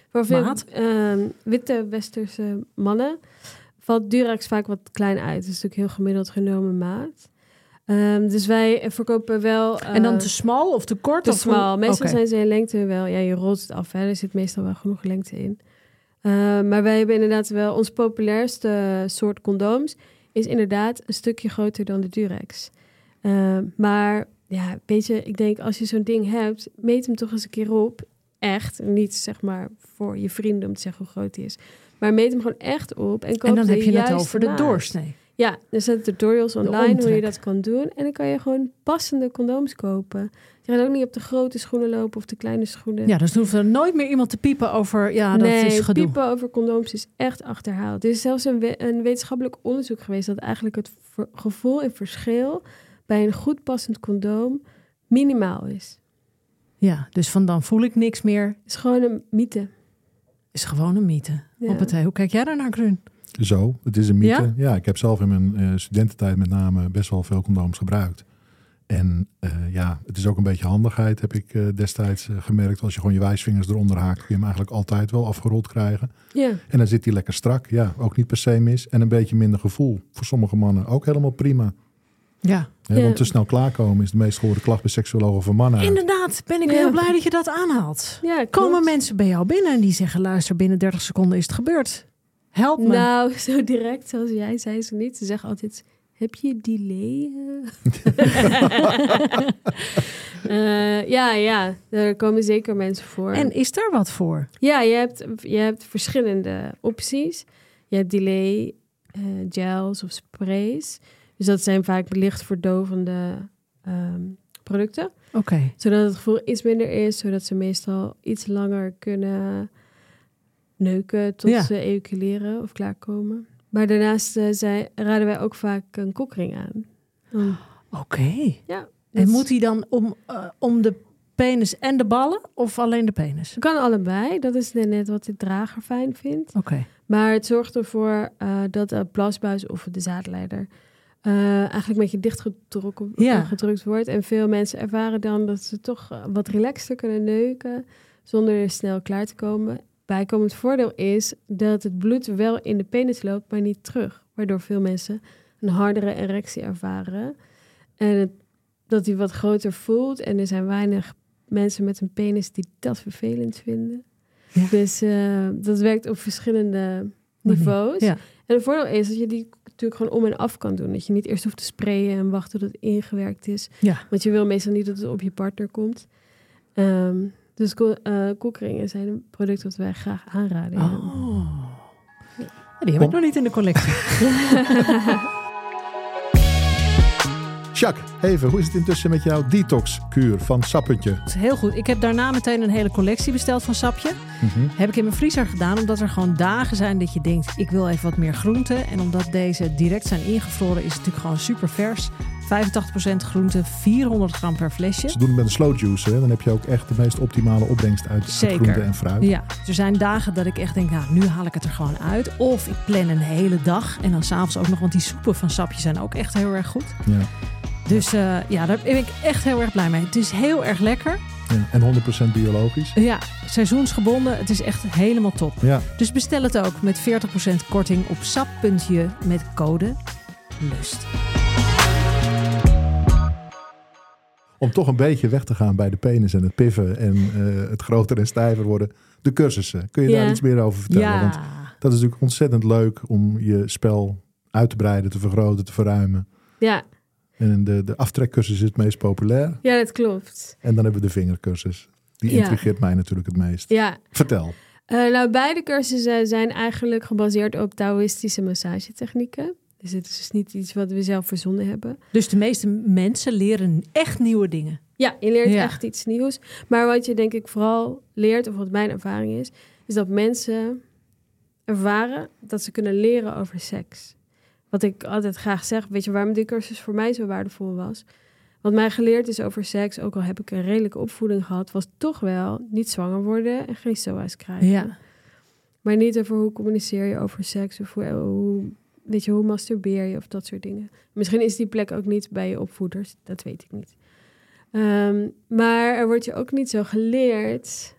Speaker 6: Voor veel
Speaker 9: Maat?
Speaker 6: uh, witte westerse mannen valt Durex vaak wat klein uit. Het is natuurlijk heel gemiddeld genomen maat. Um, dus wij verkopen wel... Uh,
Speaker 9: en dan te smal of te kort?
Speaker 6: Te
Speaker 9: of
Speaker 6: smal. Meestal
Speaker 9: okay.
Speaker 6: zijn ze in lengte wel... Ja, je rolt het af. Hè. Er zit meestal wel genoeg lengte in. Uh, maar wij hebben inderdaad wel... Ons populairste soort condooms is inderdaad een stukje groter dan de Durex. Uh, maar ja, weet je, ik denk als je zo'n ding hebt... meet hem toch eens een keer op. Echt. Niet zeg maar voor je vrienden om te zeggen hoe groot hij is. Maar meet hem gewoon echt op. En, koop
Speaker 9: en dan
Speaker 6: de
Speaker 9: heb je het
Speaker 6: juiste
Speaker 9: over de
Speaker 6: maat.
Speaker 9: doorsnee.
Speaker 6: Ja, er zijn tutorials online
Speaker 9: omtrek.
Speaker 6: hoe je dat kan doen. En dan kan je gewoon passende condooms kopen. Je gaat ook niet op de grote schoenen lopen of de kleine schoenen.
Speaker 9: Ja, dus hoeft er nooit meer iemand te piepen over... Ja, dat
Speaker 6: nee,
Speaker 9: is gedoe.
Speaker 6: piepen over condooms is echt achterhaald. Er is zelfs een, we- een wetenschappelijk onderzoek geweest... dat eigenlijk het ver- gevoel en verschil... bij een goed passend condoom minimaal is.
Speaker 9: Ja, dus van dan voel ik niks meer.
Speaker 6: Het is gewoon een mythe.
Speaker 9: Is gewoon een mythe.
Speaker 6: Ja.
Speaker 9: Op het, hoe kijk jij daar naar, Grun?
Speaker 8: Zo, het is een mythe.
Speaker 9: Ja?
Speaker 8: Ja, ik heb zelf in mijn uh, studententijd met name best wel veel condooms gebruikt. En uh, ja, het is ook een beetje handigheid, heb ik uh, destijds uh, gemerkt. Als je gewoon je wijsvingers eronder haakt, kun je hem eigenlijk altijd wel afgerold krijgen.
Speaker 6: Ja.
Speaker 8: En dan zit hij lekker strak. Ja, ook niet per se mis. En een beetje minder gevoel. Voor sommige mannen ook helemaal prima.
Speaker 9: Ja.
Speaker 8: Ja,
Speaker 6: Ja.
Speaker 8: want te snel klaarkomen is de meest gehoorde klacht bij seksuologen van mannen.
Speaker 9: Inderdaad, ben ik
Speaker 6: Ja.
Speaker 9: heel blij dat je dat aanhaalt.
Speaker 6: Ja, klopt.
Speaker 9: Komen mensen bij jou binnen en die zeggen... luister, binnen dertig seconden is het gebeurd. Help me.
Speaker 6: Nou, zo direct zoals jij zei ze niet. Ze zeggen altijd, heb je delay? uh, ja, ja, er komen zeker mensen voor.
Speaker 9: En is daar wat voor?
Speaker 6: Ja, je hebt, je hebt verschillende opties. Je hebt delay, uh, gels of sprays. Dus dat zijn vaak licht verdovende um, producten.
Speaker 9: Oké. Okay.
Speaker 6: Zodat het gevoel iets minder is. Zodat ze meestal iets langer kunnen neuken tot
Speaker 9: ja.
Speaker 6: ze ejaculeren of klaarkomen. Maar daarnaast uh, zij, raden wij ook vaak een kokring aan. Um,
Speaker 9: Oké. Okay.
Speaker 6: Ja.
Speaker 9: En is... moet die dan om, uh, om de penis en de ballen of alleen de penis?
Speaker 6: Het kan allebei. Dat is net wat de drager fijn vindt.
Speaker 9: Oké. Okay.
Speaker 6: Maar het zorgt ervoor uh, dat de plasbuis of de zaadleider uh, eigenlijk een beetje dichtgetrokken
Speaker 9: ja.
Speaker 6: gedrukt wordt. En veel mensen ervaren dan dat ze toch uh, wat relaxter kunnen neuken zonder snel klaar te komen. Bijkomend voordeel is dat het bloed wel in de penis loopt, maar niet terug. Waardoor veel mensen een hardere erectie ervaren. En het, dat die wat groter voelt. En er zijn weinig mensen met een penis die dat vervelend vinden. Ja. Dus uh, dat werkt op verschillende niveaus.
Speaker 9: Ja.
Speaker 6: En het voordeel is dat je die natuurlijk gewoon om en af kan doen. Dat je niet eerst hoeft te sprayen en wachten tot het ingewerkt is.
Speaker 9: Ja.
Speaker 6: Want je wil meestal niet dat het op je partner komt. Um, Dus uh, kokringen zijn een product dat wij graag aanraden.
Speaker 9: Oh. Ja, die heb ik nog niet in de collectie.
Speaker 8: Jacques, even, hoe is het intussen met jouw detox-kuur van Sappetje?
Speaker 9: Heel goed. Ik heb daarna meteen een hele collectie besteld van Sapje. Mm-hmm. Heb ik in mijn vriezer gedaan, omdat er gewoon dagen zijn dat je denkt... ik wil even wat meer groente. En omdat deze direct zijn ingevroren, is het natuurlijk gewoon super vers. vijfentachtig procent groente, vierhonderd gram per flesje.
Speaker 8: Ze doen het met een slow juice, hè? Dan heb je ook echt de meest optimale opbrengst uit, uit groente en fruit.
Speaker 9: Ja, er zijn dagen dat ik echt denk, nou, nu haal ik het er gewoon uit. Of ik plan een hele dag en dan s'avonds ook nog, want die soepen van Sapje zijn ook echt heel erg goed.
Speaker 8: Ja.
Speaker 9: Dus uh, ja, daar ben ik echt heel erg blij mee. Het is heel erg lekker.
Speaker 8: Ja, en honderd procent biologisch.
Speaker 9: Ja, seizoensgebonden. Het is echt helemaal top.
Speaker 8: Ja.
Speaker 9: Dus bestel het ook met veertig procent korting op sap punt je met code LUST.
Speaker 8: Om toch een beetje weg te gaan bij de penis en het piffen en uh, het groter en stijver worden. De cursussen. Kun je
Speaker 6: ja.
Speaker 8: daar iets meer over vertellen?
Speaker 9: Ja.
Speaker 8: Want dat is natuurlijk ontzettend leuk om je spel uit te breiden, te vergroten, te verruimen.
Speaker 6: Ja.
Speaker 8: En de, de aftrekcursus is het meest populair.
Speaker 6: Ja, dat klopt.
Speaker 8: En dan hebben we de vingercursus. Die intrigeert ja. mij natuurlijk het meest.
Speaker 6: Ja.
Speaker 8: Vertel.
Speaker 6: Uh, nou, beide cursussen zijn eigenlijk gebaseerd op Taoïstische massagetechnieken. Dus het is dus niet iets wat we zelf verzonnen hebben.
Speaker 9: Dus de meeste mensen leren echt nieuwe dingen.
Speaker 6: Ja, je leert
Speaker 9: ja.
Speaker 6: echt iets nieuws. Maar wat je denk ik vooral leert, of wat mijn ervaring is... is dat mensen ervaren dat ze kunnen leren over seks. Wat ik altijd graag zeg, weet je waarom die cursus voor mij zo waardevol was? Wat mij geleerd is over seks, ook al heb ik een redelijke opvoeding gehad... was toch wel niet zwanger worden en geen S O A's krijgen.
Speaker 9: Ja.
Speaker 6: Maar niet over hoe communiceer je over seks of hoe... hoe weet je, hoe masturbeer je of dat soort dingen. Misschien is die plek ook niet bij je opvoeders. Dat weet ik niet. Um, maar er wordt je ook niet zo geleerd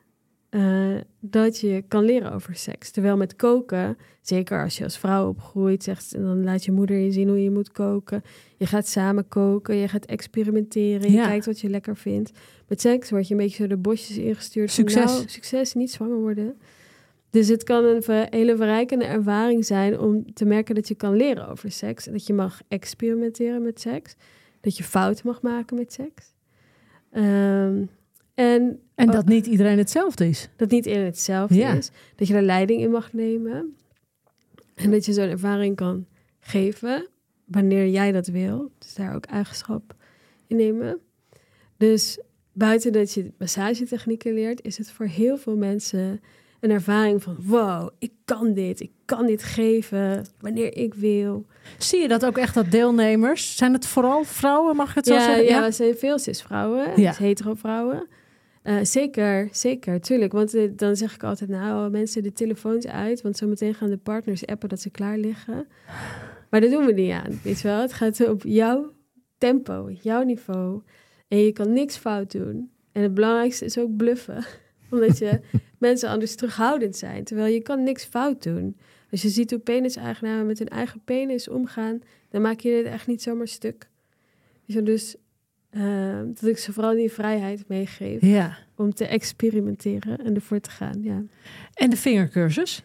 Speaker 6: uh, dat je kan leren over seks. Terwijl met koken, zeker als je als vrouw opgroeit, zegt, en dan laat je moeder je zien hoe je moet koken. Je gaat samen koken, je gaat experimenteren, je
Speaker 9: Ja.
Speaker 6: kijkt wat je lekker vindt. Met seks word je een beetje zo de bosjes ingestuurd. van,
Speaker 9: Succes.
Speaker 6: Nou, succes, niet zwanger worden. Dus het kan een ver- hele verrijkende ervaring zijn om te merken dat je kan leren over seks. Dat je mag experimenteren met seks. Dat je fouten mag maken met seks. Um, en
Speaker 9: En
Speaker 6: ook
Speaker 9: dat niet iedereen hetzelfde is.
Speaker 6: dat niet in hetzelfde
Speaker 9: Ja.
Speaker 6: is. Dat je daar leiding in mag nemen. En dat je zo'n ervaring kan geven wanneer jij dat wil. Dus daar ook eigenschap in nemen. Dus buiten dat je massagetechnieken leert, is het voor heel veel mensen een ervaring van wow, ik kan dit, ik kan dit geven wanneer ik wil.
Speaker 9: Zie je dat ook echt, dat deelnemers? Zijn het vooral vrouwen, mag ik het zo
Speaker 6: Ja,
Speaker 9: zeggen?
Speaker 6: ja, er zijn veel cis-vrouwen,
Speaker 9: Ja.
Speaker 6: hetero-vrouwen. Uh, zeker, zeker, tuurlijk. Want uh, dan zeg ik altijd, nou, mensen de telefoons uit, want zometeen gaan de partners appen dat ze klaar liggen. Maar dat doen we niet aan, weet je wel. Het gaat op jouw tempo, jouw niveau. En je kan niks fout doen. En het belangrijkste is ook bluffen. Omdat je mensen anders terughoudend zijn. Terwijl je kan niks fout doen. Als je ziet hoe peniseigenaren met hun eigen penis omgaan, dan maak je dit echt niet zomaar stuk. Weet je, dus uh, dat ik ze vooral die vrijheid meegeef
Speaker 9: Ja.
Speaker 6: om te experimenteren en ervoor te gaan. Ja.
Speaker 9: En de vingercursus?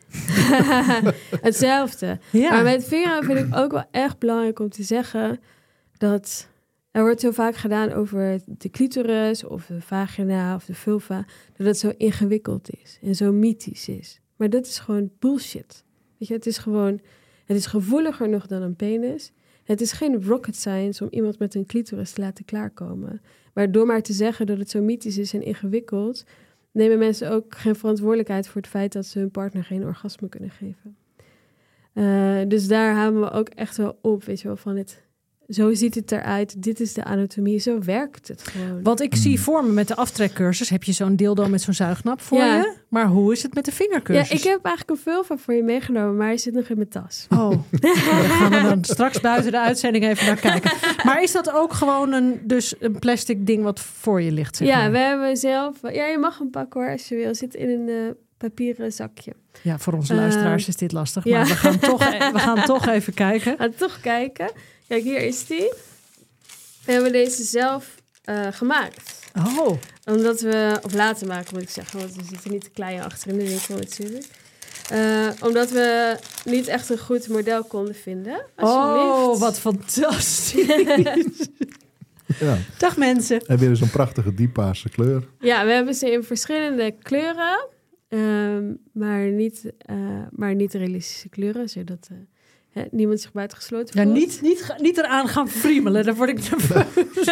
Speaker 6: Hetzelfde.
Speaker 9: Ja.
Speaker 6: Maar met vingeren vind ik ook wel echt belangrijk om te zeggen dat er wordt zo vaak gedaan over de clitoris of de vagina of de vulva, dat het zo ingewikkeld is en zo mythisch is. Maar dat is gewoon bullshit. Weet je, het is gewoon, het is gevoeliger nog dan een penis. Het is geen rocket science om iemand met een clitoris te laten klaarkomen. Maar door maar te zeggen dat het zo mythisch is en ingewikkeld, nemen mensen ook geen verantwoordelijkheid voor het feit dat ze hun partner geen orgasme kunnen geven. Uh, dus daar houden we ook echt wel op, weet je wel, van het. Zo ziet het eruit, dit is de anatomie, zo werkt het gewoon.
Speaker 9: Want ik zie voor me met de aftrekcursus, heb je zo'n dildo met zo'n zuignap voor
Speaker 6: Ja.
Speaker 9: je. Maar hoe is het met de vingercursus?
Speaker 6: Ja, ik heb eigenlijk een vulva voor je meegenomen, maar hij zit nog in mijn tas.
Speaker 9: Oh, daar gaan we dan straks buiten de uitzending even naar kijken. Maar is dat ook gewoon een, dus een plastic ding wat voor je ligt? Zeg
Speaker 6: Ja,
Speaker 9: maar?
Speaker 6: we hebben zelf. Ja, je mag hem pakken hoor, als je wil. Zit in een uh, papieren zakje.
Speaker 9: Ja, voor onze
Speaker 6: Uh,
Speaker 9: luisteraars is dit lastig.
Speaker 6: ja.
Speaker 9: Maar we gaan, toch, we gaan toch even kijken.
Speaker 6: Ga toch kijken. Kijk, hier is die. We hebben deze zelf uh, gemaakt.
Speaker 9: Oh.
Speaker 6: Omdat we, of laten maken moet ik zeggen, want we zitten niet te klein achter in de winkel natuurlijk. Uh, omdat we niet echt een goed model konden vinden.
Speaker 9: Oh, wat fantastisch.
Speaker 8: Ja.
Speaker 9: Dag mensen.
Speaker 8: En weer zo'n prachtige diepaarse kleur.
Speaker 6: Ja, we hebben ze in verschillende kleuren. Um, maar, niet, uh, maar niet realistische kleuren, zodat uh, hè, niemand zich buitengesloten
Speaker 9: Ja,
Speaker 6: voelt.
Speaker 9: niet, niet, niet eraan gaan friemelen, daar word ik nerveus.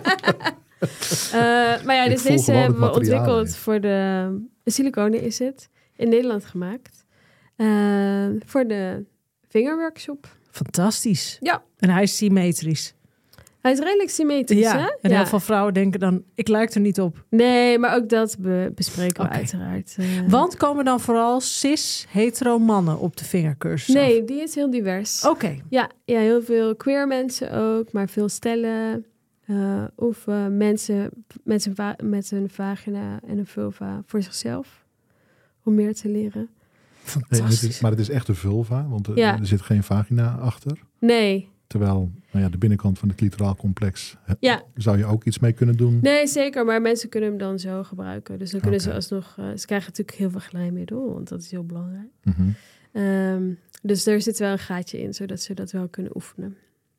Speaker 6: uh, maar ja,
Speaker 8: Ik
Speaker 6: dus
Speaker 8: voel
Speaker 6: deze
Speaker 8: gewoon het
Speaker 6: hebben we
Speaker 8: materiaal
Speaker 6: ontwikkeld
Speaker 8: in.
Speaker 6: voor de... Siliconen is het. In Nederland gemaakt. Uh, voor de vingerworkshop.
Speaker 9: Fantastisch.
Speaker 6: Ja.
Speaker 9: En hij is symmetrisch.
Speaker 6: Hij is redelijk symmetrisch,
Speaker 9: Ja,
Speaker 6: hè?
Speaker 9: en
Speaker 6: Ja.
Speaker 9: heel veel vrouwen denken dan, ik lijk er niet op.
Speaker 6: Nee, maar ook dat be- bespreken we
Speaker 9: Oké.
Speaker 6: uiteraard. Uh,
Speaker 9: Want komen dan vooral cis-hetero mannen op de vingercursus af?
Speaker 6: Nee, die is heel divers.
Speaker 9: Oké.
Speaker 6: Ja, ja, heel veel queer mensen ook, maar veel stellen. Uh, of uh, mensen met een, va- met een vagina en een vulva voor zichzelf. Om meer te leren.
Speaker 8: Nee, het
Speaker 9: Fantastisch.
Speaker 8: is, maar het is echt een vulva, want er,
Speaker 6: Ja.
Speaker 8: er zit geen vagina achter.
Speaker 6: Nee,
Speaker 8: Terwijl nou ja, de binnenkant van het clitoraal complex, hè,
Speaker 6: ja.
Speaker 8: zou je ook iets mee kunnen doen.
Speaker 6: Nee, zeker. Maar mensen kunnen hem dan zo gebruiken. Dus dan kunnen
Speaker 8: Oké.
Speaker 6: ze alsnog... Uh, ze krijgen natuurlijk heel veel glijmiddel, want dat is heel belangrijk.
Speaker 8: Mhm.
Speaker 6: Um, dus er zit wel een gaatje in, zodat ze dat wel kunnen oefenen.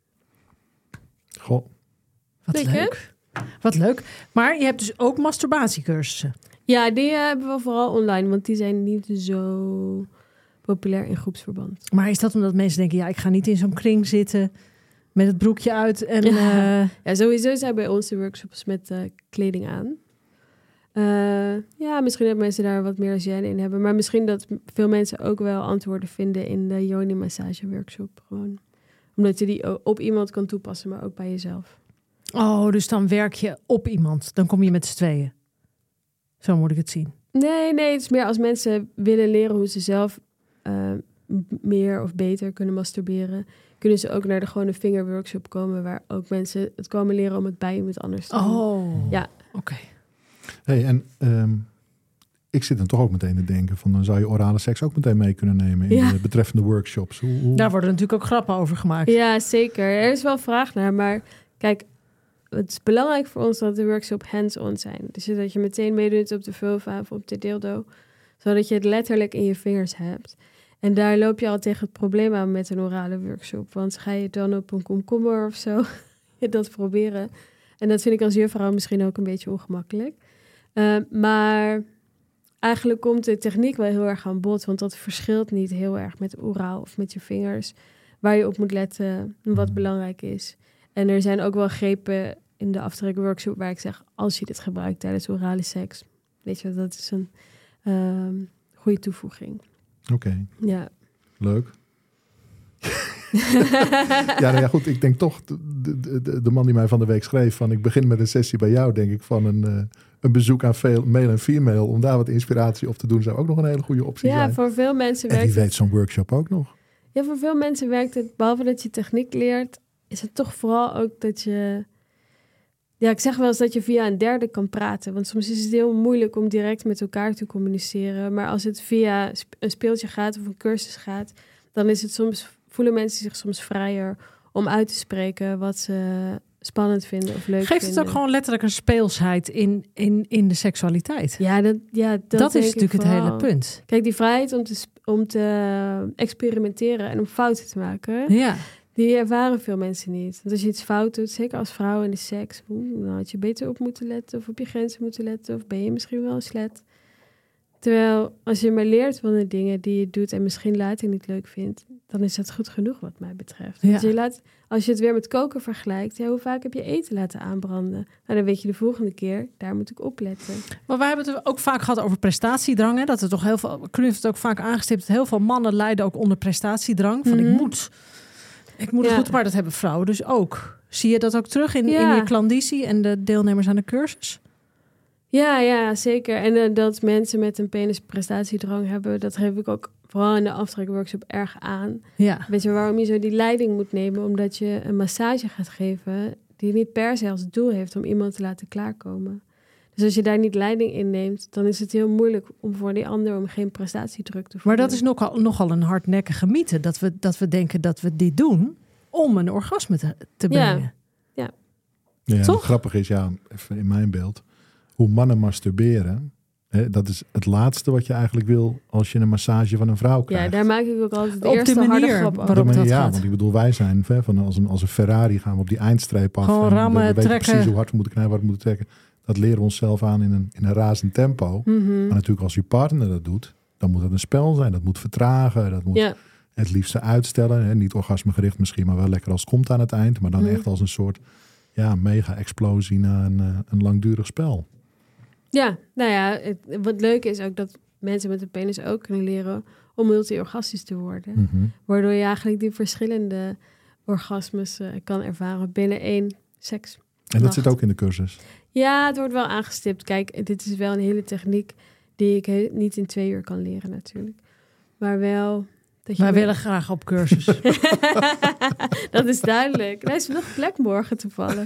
Speaker 8: Goh,
Speaker 9: Wat
Speaker 6: Denk je?
Speaker 9: leuk. Wat leuk. Maar je hebt dus ook masturbatiecursussen.
Speaker 6: Ja, die uh, hebben we vooral online, want die zijn niet zo populair in groepsverband.
Speaker 9: Maar is dat omdat mensen denken, ja, ik ga niet in zo'n kring zitten met het broekje uit en...
Speaker 6: Ja.
Speaker 9: Uh,
Speaker 6: Ja, sowieso zijn bij ons de workshops met uh, kleding aan. Uh, ja, misschien dat mensen daar wat meer zin in hebben. Maar misschien dat veel mensen ook wel antwoorden vinden in de Yoni Massage workshop. Gewoon. Omdat je die op iemand kan toepassen, maar ook bij jezelf.
Speaker 9: oh, dus dan werk je op iemand. Dan kom je met z'n tweeën. Zo moet ik het zien.
Speaker 6: Nee, nee, het is meer als mensen willen leren hoe ze zelf uh, meer of beter kunnen masturberen, kunnen ze ook naar de gewone vingerworkshop komen, waar ook mensen het komen leren om het bij iemand anders te doen.
Speaker 9: Oh,
Speaker 6: Ja.
Speaker 9: oké.
Speaker 8: hey, en um, ik zit dan toch ook meteen te denken van dan zou je orale seks ook meteen mee kunnen nemen in
Speaker 6: Ja.
Speaker 8: de betreffende workshops. Hoe, hoe...
Speaker 9: Daar worden natuurlijk ook grappen over gemaakt.
Speaker 6: Ja, zeker. Er is wel vraag naar, maar kijk, het is belangrijk voor ons dat de workshop hands-on zijn. Dus dat je meteen meedoet op de vulva of op de dildo, zodat je het letterlijk in je vingers hebt. En daar loop je al tegen het probleem aan met een orale workshop. Want ga je dan op een komkommer of zo dat proberen? En dat vind ik als juffrouw misschien ook een beetje ongemakkelijk. Uh, maar eigenlijk komt de techniek wel heel erg aan bod, want dat verschilt niet heel erg met oraal of met je vingers, waar je op moet letten en wat belangrijk is. En er zijn ook wel grepen in de aftrekworkshop waar ik zeg, als je dit gebruikt tijdens orale seks, weet je, dat is een um, goede toevoeging.
Speaker 8: Oké, okay.
Speaker 6: Ja.
Speaker 8: Leuk. ja, nou ja, goed, ik denk toch, de, de, de, de man die mij van de week schreef van ik begin met een sessie bij jou, denk ik van een, uh, een bezoek aan veel, male en female, om daar wat inspiratie op te doen, zou ook nog een hele goede optie
Speaker 6: ja,
Speaker 8: zijn.
Speaker 6: Ja, voor veel mensen
Speaker 8: en
Speaker 6: werkt
Speaker 8: wie weet
Speaker 6: het...
Speaker 8: zo'n workshop ook nog.
Speaker 6: Ja, voor veel mensen werkt het, behalve dat je techniek leert, is het toch vooral ook dat je... Ja, ik zeg wel eens dat je via een derde kan praten. Want soms is het heel moeilijk om direct met elkaar te communiceren. Maar als het via een speeltje gaat of een cursus gaat, dan is het soms, voelen mensen zich soms vrijer om uit te spreken wat ze spannend vinden of leuk
Speaker 9: Geeft
Speaker 6: vinden.
Speaker 9: het ook gewoon letterlijk een speelsheid in, in, in de seksualiteit?
Speaker 6: Ja, dat, ja, dat,
Speaker 9: dat is natuurlijk het
Speaker 6: vooral.
Speaker 9: hele punt.
Speaker 6: Kijk, die vrijheid om te, om te experimenteren en om fouten te maken,
Speaker 9: ja.
Speaker 6: die ervaren veel mensen niet. Want als je iets fout doet, zeker als vrouw in de seks, oeh, dan had je beter op moeten letten of op je grenzen moeten letten of ben je misschien wel een slet. Terwijl als je maar leert van de dingen die je doet en misschien later niet leuk vindt, dan is dat goed genoeg wat mij betreft.
Speaker 9: Ja.
Speaker 6: Dus je laat, als je het weer met koken vergelijkt, ja, hoe vaak heb je eten laten aanbranden? Nou, dan weet je de volgende keer, daar moet ik op letten.
Speaker 9: Maar wij hebben het ook vaak gehad over prestatiedrang. Hè? Dat er toch heel veel, Klun heeft het ook vaak aangestipt, heel veel mannen lijden ook onder prestatiedrang. Van
Speaker 6: Mm-hmm.
Speaker 9: ik moet, ik moet het
Speaker 6: Ja.
Speaker 9: goed, maar dat hebben vrouwen dus ook. Zie je dat ook terug in,
Speaker 6: Ja.
Speaker 9: in je klandizie en de deelnemers aan de cursus?
Speaker 6: Ja, ja, zeker. En uh, dat mensen met een penis prestatiedrang hebben, dat geef ik ook vooral in de aftrekworkshop erg aan.
Speaker 9: Ja.
Speaker 6: Weet je waarom je zo die leiding moet nemen? Omdat je een massage gaat geven die niet per se als doel heeft om iemand te laten klaarkomen. Dus als je daar niet leiding in neemt, dan is het heel moeilijk om voor die ander om geen prestatiedruk te voelen.
Speaker 9: Maar dat is nogal, nogal een hardnekkige mythe, dat we, dat we denken dat we dit doen om een orgasme te, te brengen.
Speaker 6: Ja.
Speaker 8: Ja, en
Speaker 9: Toch?
Speaker 8: het grappige is, ja, even in mijn beeld, hoe mannen masturberen, hè, dat is het laatste wat je eigenlijk wil als je een massage van een vrouw krijgt.
Speaker 6: Ja, daar maak ik ook altijd de
Speaker 9: Op de
Speaker 6: eerste harde
Speaker 9: manier
Speaker 6: grap over.
Speaker 9: waarop
Speaker 8: Maar
Speaker 9: dat
Speaker 8: ja,
Speaker 9: gaat.
Speaker 8: want ik bedoel, wij zijn hè, van als een, als een Ferrari gaan we op die eindstreep af.
Speaker 9: Gewoon
Speaker 8: en
Speaker 9: rammen,
Speaker 8: we weten
Speaker 9: trekken.
Speaker 8: precies hoe hard we moeten knijpen, wat we moeten trekken. Dat leren we onszelf aan in een, in een razend tempo.
Speaker 6: Mm-hmm.
Speaker 8: Maar natuurlijk als je partner dat doet, dan moet het een spel zijn. Dat moet vertragen, dat moet
Speaker 6: Ja.
Speaker 8: het liefste uitstellen. Hè. Niet orgasmegericht misschien, maar wel lekker als het komt aan het eind. Maar dan
Speaker 6: Mhm.
Speaker 8: echt als een soort ja, mega-explosie na een, uh, een langdurig spel.
Speaker 6: Ja, nou ja, het, wat leuk is ook dat mensen met een penis ook kunnen leren om multi-orgastisch te worden.
Speaker 8: Mm-hmm.
Speaker 6: Waardoor je eigenlijk die verschillende orgasmes uh, kan ervaren binnen één seks.
Speaker 8: En dat
Speaker 6: Nacht.
Speaker 8: zit ook in de cursus.
Speaker 6: Ja, het wordt wel aangestipt. Kijk, dit is wel een hele techniek die ik he- niet in twee uur kan leren natuurlijk. Maar wel... Dat je
Speaker 9: Wij
Speaker 6: wel-
Speaker 9: willen graag op cursus.
Speaker 6: Dat is duidelijk. Er is nog plek morgen toevallig.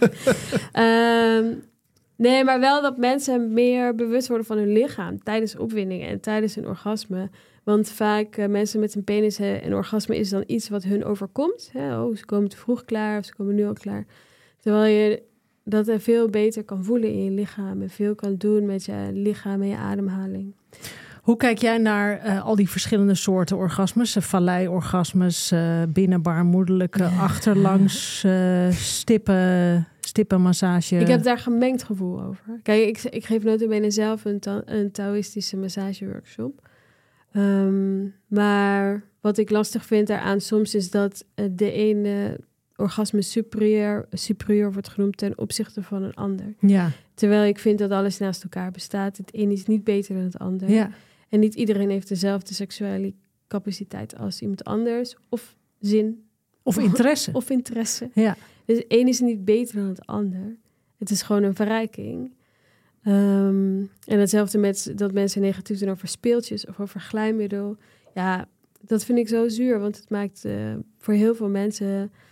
Speaker 6: um, nee, maar wel dat mensen meer bewust worden van hun lichaam tijdens opwinding en tijdens een orgasme. Want vaak uh, mensen met een penis, hè, een orgasme is dan iets wat hun overkomt. Hè? Oh, ze komen te vroeg klaar of ze komen nu al klaar. Terwijl je dat er veel beter kan voelen in je lichaam en veel kan doen met je lichaam en je ademhaling.
Speaker 9: Hoe kijk jij naar uh, al die verschillende soorten orgasmes? Uh, Vallei-orgasmes, uh, binnenbaarmoederlijke, achterlangs, uh, stippen, stippenmassage.
Speaker 6: Ik heb daar gemengd gevoel over. Kijk, ik, ik geef nota bene zelf een, ta- een Taoïstische massageworkshop. Um, maar wat ik lastig vind daaraan soms is dat uh, de ene orgasme superieur, superieur wordt genoemd ten opzichte van een ander.
Speaker 9: Ja.
Speaker 6: Terwijl ik vind dat alles naast elkaar bestaat. Het een is niet beter dan het ander.
Speaker 9: Ja.
Speaker 6: En niet iedereen heeft dezelfde seksuele capaciteit als iemand anders. Of zin.
Speaker 9: Of interesse.
Speaker 6: Of interesse.
Speaker 9: Ja.
Speaker 6: Dus het een is niet beter dan het ander. Het is gewoon een verrijking. Um, en hetzelfde met dat mensen negatief doen over speeltjes of over glijmiddel. Ja, dat vind ik zo zuur. Want het maakt uh, voor heel veel mensen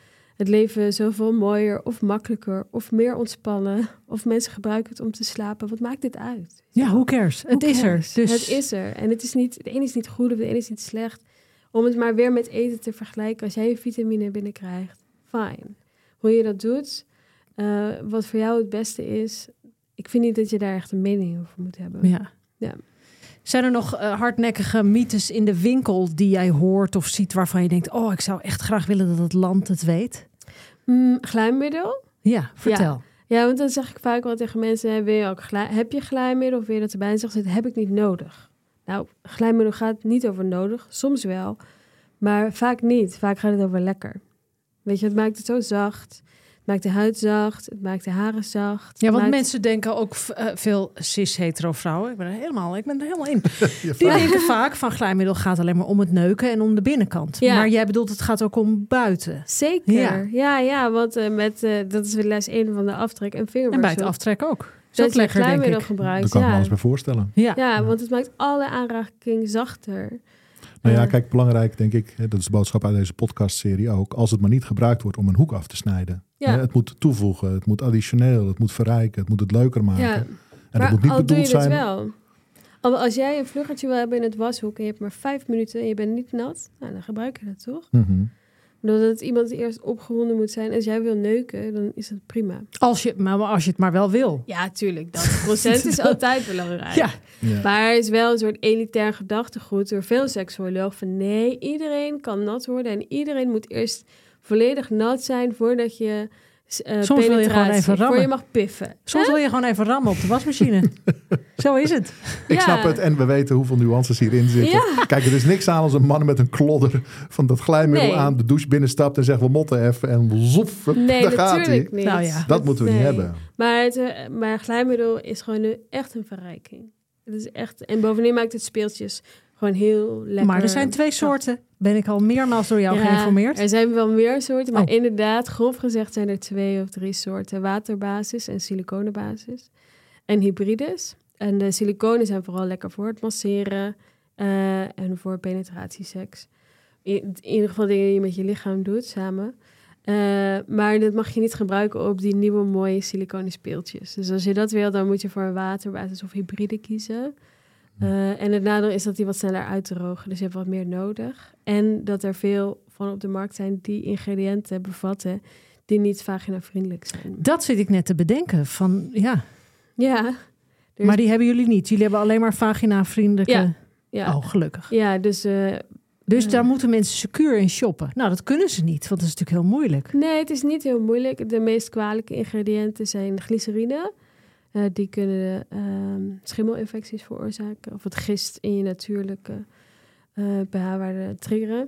Speaker 6: het leven zoveel mooier of makkelijker of meer ontspannen. Of mensen gebruiken het om te slapen. Wat maakt dit uit?
Speaker 9: Ja, who cares? Het is er. Dus...
Speaker 6: Het is er. En het is niet, de ene is niet goed of de ene is niet slecht. Om het maar weer met eten te vergelijken. Als jij je vitamine binnenkrijgt, fijn. Hoe je dat doet, uh, wat voor jou het beste is. Ik vind niet dat je daar echt een mening over moet hebben.
Speaker 9: Ja.
Speaker 6: Ja.
Speaker 9: Zijn er nog uh, hardnekkige mythes in de winkel die jij hoort of ziet waarvan je denkt, oh, ik zou echt graag willen dat het land het weet?
Speaker 6: Mm, glijmiddel?
Speaker 9: Ja, vertel.
Speaker 6: Ja. ja, want dan zeg ik vaak wel tegen mensen, wil je ook glij- heb je glijmiddel of wil je dat erbij? En zeggen ze, dat heb ik niet nodig. Nou, glijmiddel gaat niet over nodig. Soms wel, maar vaak niet. Vaak gaat het over lekker. Weet je, het maakt het zo zacht. Het maakt de huid zacht. Het maakt de haren zacht.
Speaker 9: Ja, want
Speaker 6: maakt...
Speaker 9: mensen denken ook uh, veel cis-hetero vrouwen. Ik ben er helemaal, ik ben er helemaal in. Die denken vaak van glijmiddel gaat alleen maar om het neuken en om de binnenkant. Ja. Maar jij bedoelt, het gaat ook om buiten.
Speaker 6: Zeker. Ja, ja, ja want uh, met, uh, dat is weer les één van de aftrek en vingerwortel.
Speaker 9: En bij het aftrek ook.
Speaker 6: Dat
Speaker 9: is lekker,
Speaker 6: glijmiddel
Speaker 9: denk ik.
Speaker 6: gebruikt.
Speaker 8: Dat kan ik
Speaker 6: ja.
Speaker 8: me alles bij voorstellen.
Speaker 6: Ja. ja, want het maakt alle aanraking zachter.
Speaker 8: Nou ja, kijk, belangrijk denk ik, dat is de boodschap uit deze podcastserie ook, als het maar niet gebruikt wordt om een hoek af te snijden.
Speaker 6: Ja.
Speaker 8: Het moet toevoegen, het moet additioneel, het moet verrijken, het moet het leuker maken.
Speaker 6: Ja.
Speaker 8: En
Speaker 6: maar
Speaker 8: dat moet niet
Speaker 6: al
Speaker 8: bedoeld
Speaker 6: doe je
Speaker 8: zijn.
Speaker 6: het wel. Al, als jij een vluggertje wil hebben in het washoek en je hebt maar vijf minuten en je bent niet nat, nou, dan gebruik je dat toch?
Speaker 8: Mm-hmm.
Speaker 6: Doordat iemand eerst opgewonden moet zijn. Als jij wil neuken, dan is dat prima.
Speaker 9: Als je, maar als je het maar wel wil.
Speaker 6: Ja, tuurlijk. Dat procent is altijd belangrijk.
Speaker 9: Ja.
Speaker 6: Ja. Maar er is wel een soort elitair gedachtegoed door veel seksuologen van nee, iedereen kan nat worden en iedereen moet eerst volledig nat zijn voordat je uh,
Speaker 9: Soms wil je gewoon even rammen.
Speaker 6: Voor je mag piffen.
Speaker 9: Soms huh? wil je gewoon even rammen op de wasmachine. Zo is het.
Speaker 8: Ik
Speaker 6: ja.
Speaker 8: snap het en we weten hoeveel nuances hierin zitten.
Speaker 6: Ja.
Speaker 8: Kijk, er is niks aan als een man met een klodder van dat glijmiddel
Speaker 6: nee.
Speaker 8: aan de douche binnenstapt en zegt we motten even en zoef,
Speaker 6: nee,
Speaker 8: daar gaat hij.
Speaker 6: Niet.
Speaker 9: Nou ja.
Speaker 8: Dat moeten we
Speaker 6: nee.
Speaker 8: niet hebben.
Speaker 6: Maar, het, uh, maar glijmiddel is gewoon een, echt een verrijking. Het is echt, en bovendien maakt het speeltjes gewoon heel lekker.
Speaker 9: Maar er zijn twee soorten. Ben ik al meermaals door jou
Speaker 6: ja,
Speaker 9: geïnformeerd?
Speaker 6: Er zijn wel meer soorten, maar
Speaker 9: oh.
Speaker 6: inderdaad, grof gezegd zijn er twee of drie soorten. Waterbasis en siliconenbasis. En hybrides. En de siliconen zijn vooral lekker voor het masseren uh, en voor penetratieseks. In, in ieder geval dingen die je met je lichaam doet samen. Uh, maar dat mag je niet gebruiken op die nieuwe mooie siliconen speeltjes. Dus als je dat wil, dan moet je voor een waterbasis of hybride kiezen. Uh, en het nadeel is dat die wat sneller uitdrogen. Dus je hebt wat meer nodig. En dat er veel van op de markt zijn die ingrediënten bevatten die niet vaginavriendelijk zijn.
Speaker 9: Dat zit ik net te bedenken. Van, ja.
Speaker 6: Ja.
Speaker 9: Dus... Maar die hebben jullie niet. Jullie hebben alleen maar vaginavriendelijke...
Speaker 6: Ja. Ja.
Speaker 9: Oh, gelukkig.
Speaker 6: Ja, dus... Uh,
Speaker 9: Dus uh, daar moeten mensen secuur in shoppen. Nou, dat kunnen ze niet, want dat is natuurlijk heel moeilijk.
Speaker 6: Nee, het is niet heel moeilijk. De meest kwalijke ingrediënten zijn glycerine. Uh, die kunnen uh, schimmelinfecties veroorzaken. Of het gist in je natuurlijke uh, pH-waarde triggeren.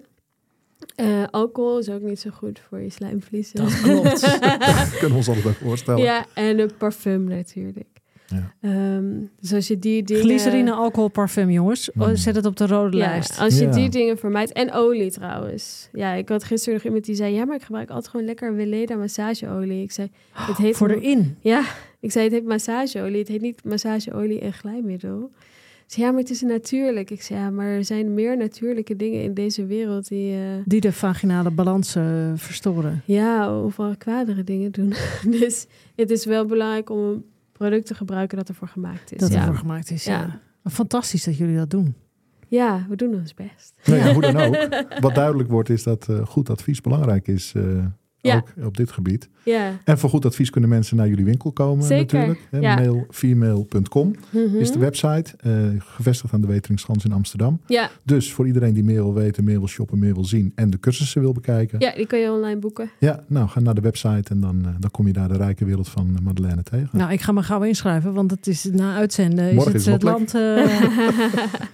Speaker 6: Uh, alcohol is ook niet zo goed voor je slijmvliezen.
Speaker 9: Dat klopt.
Speaker 8: Dat kunnen we ons allebei voorstellen.
Speaker 6: Ja, en de parfum natuurlijk.
Speaker 8: Ja.
Speaker 6: Um, dus als je die dingen...
Speaker 9: Glycerine, alcohol, parfum, jongens.
Speaker 8: Mm.
Speaker 9: Zet het op de rode
Speaker 6: ja,
Speaker 9: lijst.
Speaker 6: Als je
Speaker 8: ja.
Speaker 6: die dingen vermijdt. En olie trouwens. Ja, ik had gisteren nog iemand die zei... Ja, maar ik gebruik altijd gewoon lekker Weleda massageolie. Ik zei... Het heet
Speaker 9: voor erin?
Speaker 6: Ja, ik zei het heet massageolie. Het heet niet massageolie en glijmiddel. Ze ja, maar het is natuurlijk. Ik zei, ja, maar er zijn meer natuurlijke dingen in deze wereld die... Uh,
Speaker 9: die de vaginale balans uh, verstoren.
Speaker 6: Ja, of al kwadere dingen doen. Dus het is wel belangrijk om een product te gebruiken dat ervoor gemaakt is.
Speaker 9: Dat
Speaker 6: ja.
Speaker 9: ervoor gemaakt is, ja. ja. Fantastisch dat jullie dat doen.
Speaker 6: Ja, we doen ons best.
Speaker 8: Nou ja, hoe dan ook. Wat duidelijk wordt is dat uh, goed advies belangrijk is... Uh, Ja. Ook op dit gebied.
Speaker 6: Ja.
Speaker 8: En voor goed advies kunnen mensen naar jullie winkel komen.
Speaker 6: Zeker.
Speaker 8: Natuurlijk. Hè,
Speaker 6: ja.
Speaker 8: mail female punt com
Speaker 6: mm-hmm.
Speaker 8: is de website. Uh, gevestigd aan de Weteringschans in Amsterdam.
Speaker 6: Ja.
Speaker 8: Dus voor iedereen die meer wil weten, meer wil shoppen, meer wil zien... en de cursussen wil bekijken.
Speaker 6: Ja, die kan je online boeken.
Speaker 8: Ja, nou ga naar de website en dan, uh, dan kom je daar de rijke wereld van Madeleine tegen.
Speaker 9: Nou, ik ga me gauw inschrijven, want het is na uitzenden.
Speaker 8: Morgen
Speaker 9: is het,
Speaker 8: is het
Speaker 9: land... Uh...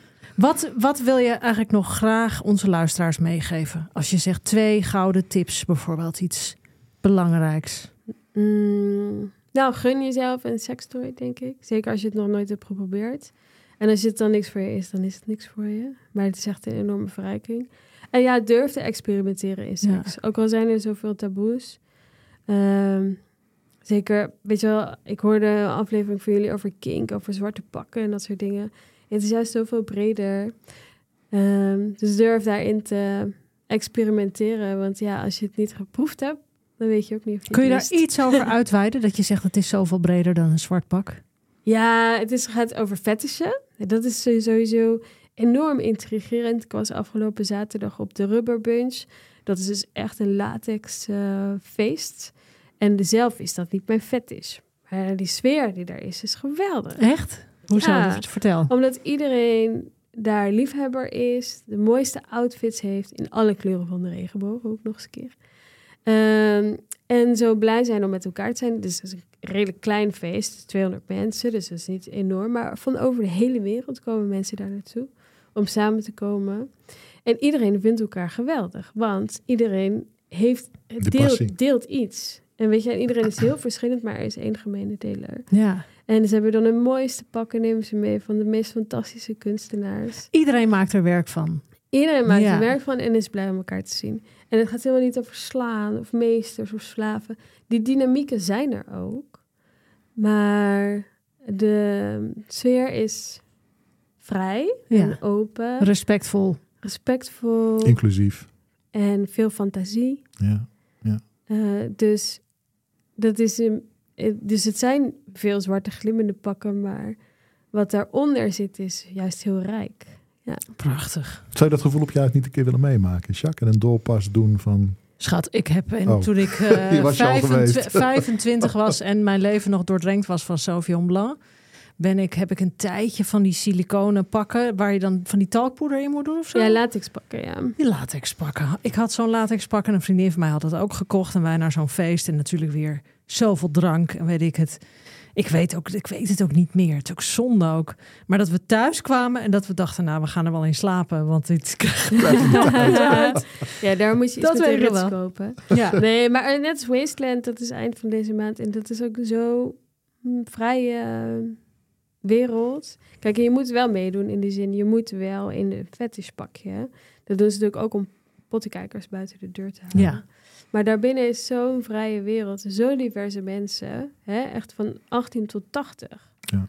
Speaker 9: Wat, wat wil je eigenlijk nog graag onze luisteraars meegeven? Als je zegt twee gouden tips, bijvoorbeeld iets... belangrijks?
Speaker 6: Mm, nou, gun jezelf een sekstoy, denk ik. Zeker als je het nog nooit hebt geprobeerd. En als het dan niks voor je is, dan is het niks voor je. Maar het is echt een enorme verrijking. En ja, durf te experimenteren in seks. Ja. Ook al zijn er zoveel taboes. Um, zeker, weet je wel, ik hoorde een aflevering van jullie over kink, over zwarte pakken en dat soort dingen. Het is juist zoveel breder. Um, dus durf daarin te experimenteren. Want ja, als je het niet geproefd hebt, dan weet je ook niet of je
Speaker 9: Kun je
Speaker 6: het
Speaker 9: daar
Speaker 6: lust.
Speaker 9: iets over uitweiden? Dat je zegt het is zoveel breder dan een zwart pak?
Speaker 6: Ja, het is, gaat over fetishen. Dat is sowieso enorm intrigerend. Ik was afgelopen zaterdag op de Rubber Bunch. Dat is dus echt een latex uh, feest. En zelf is dat niet mijn fetish. Maar die sfeer die daar is, is geweldig.
Speaker 9: Echt? Hoezo?
Speaker 6: Ja,
Speaker 9: Vertel.
Speaker 6: Omdat iedereen daar liefhebber is, de mooiste outfits heeft in alle kleuren van de regenboog, ook nog eens een keer. Um, en zo blij zijn om met elkaar te zijn. Dus het is een redelijk klein feest, tweehonderd mensen, dus dat is niet enorm. Maar van over de hele wereld komen mensen daar naartoe om samen te komen. En iedereen vindt elkaar geweldig, want iedereen heeft, deelt, deelt iets. En weet je, iedereen is heel verschillend, maar er is één gemene deler.
Speaker 9: Ja.
Speaker 6: En ze hebben dan de mooiste pakken, nemen ze mee van de meest fantastische kunstenaars.
Speaker 9: Iedereen maakt er werk van.
Speaker 6: Iedereen maakt
Speaker 9: ja.
Speaker 6: er werk van en is blij om elkaar te zien. En het gaat helemaal niet over slaan of meesters of slaven. Die dynamieken zijn er ook. Maar de sfeer is vrij
Speaker 9: ja.
Speaker 6: en open.
Speaker 9: Respectvol.
Speaker 6: Respectvol.
Speaker 8: Inclusief.
Speaker 6: En veel fantasie.
Speaker 8: Ja, ja.
Speaker 6: Uh, dus, dat is een, dus het zijn veel zwarte glimmende pakken, maar wat daaronder zit is juist heel rijk. Ja.
Speaker 9: Prachtig.
Speaker 8: Zou je dat gevoel op je uit niet een keer willen meemaken, Jacques? En een doorpas doen van...
Speaker 9: Schat, ik heb en
Speaker 8: oh.
Speaker 9: toen ik uh,
Speaker 8: was
Speaker 9: vijfentwintig, vijfentwintig was en mijn leven nog doordrenkt was van Sauvignon Blanc, ben ik, heb ik een tijdje van die siliconen pakken waar je dan van die talkpoeder in moet doen of zo?
Speaker 6: Ja, latex pakken, ja.
Speaker 9: Die latex pakken. Ik had zo'n latex pakken en een vriendin van mij had dat ook gekocht en wij naar zo'n feest en natuurlijk weer zoveel drank en weet ik het. Ik weet, ook, ik weet het ook niet meer. Het is ook zonde ook. Maar dat we thuis kwamen en dat we dachten, nou, we gaan er wel in slapen. Want dit
Speaker 6: krijgt ja, daar moet je iets
Speaker 9: dat
Speaker 6: met de rits
Speaker 9: wel.
Speaker 6: kopen.
Speaker 9: Ja.
Speaker 6: Nee, maar net als Wasteland, dat is eind van deze maand. En dat is ook zo een vrije wereld. Kijk, en je moet wel meedoen in die zin. Je moet wel in een fetishpakje. Dat doen ze natuurlijk ook om pottenkijkers buiten de deur te halen.
Speaker 9: Ja.
Speaker 6: Maar daarbinnen is zo'n vrije wereld. Zo diverse mensen. Hè? Echt van achttien tot tachtig.
Speaker 8: Ja.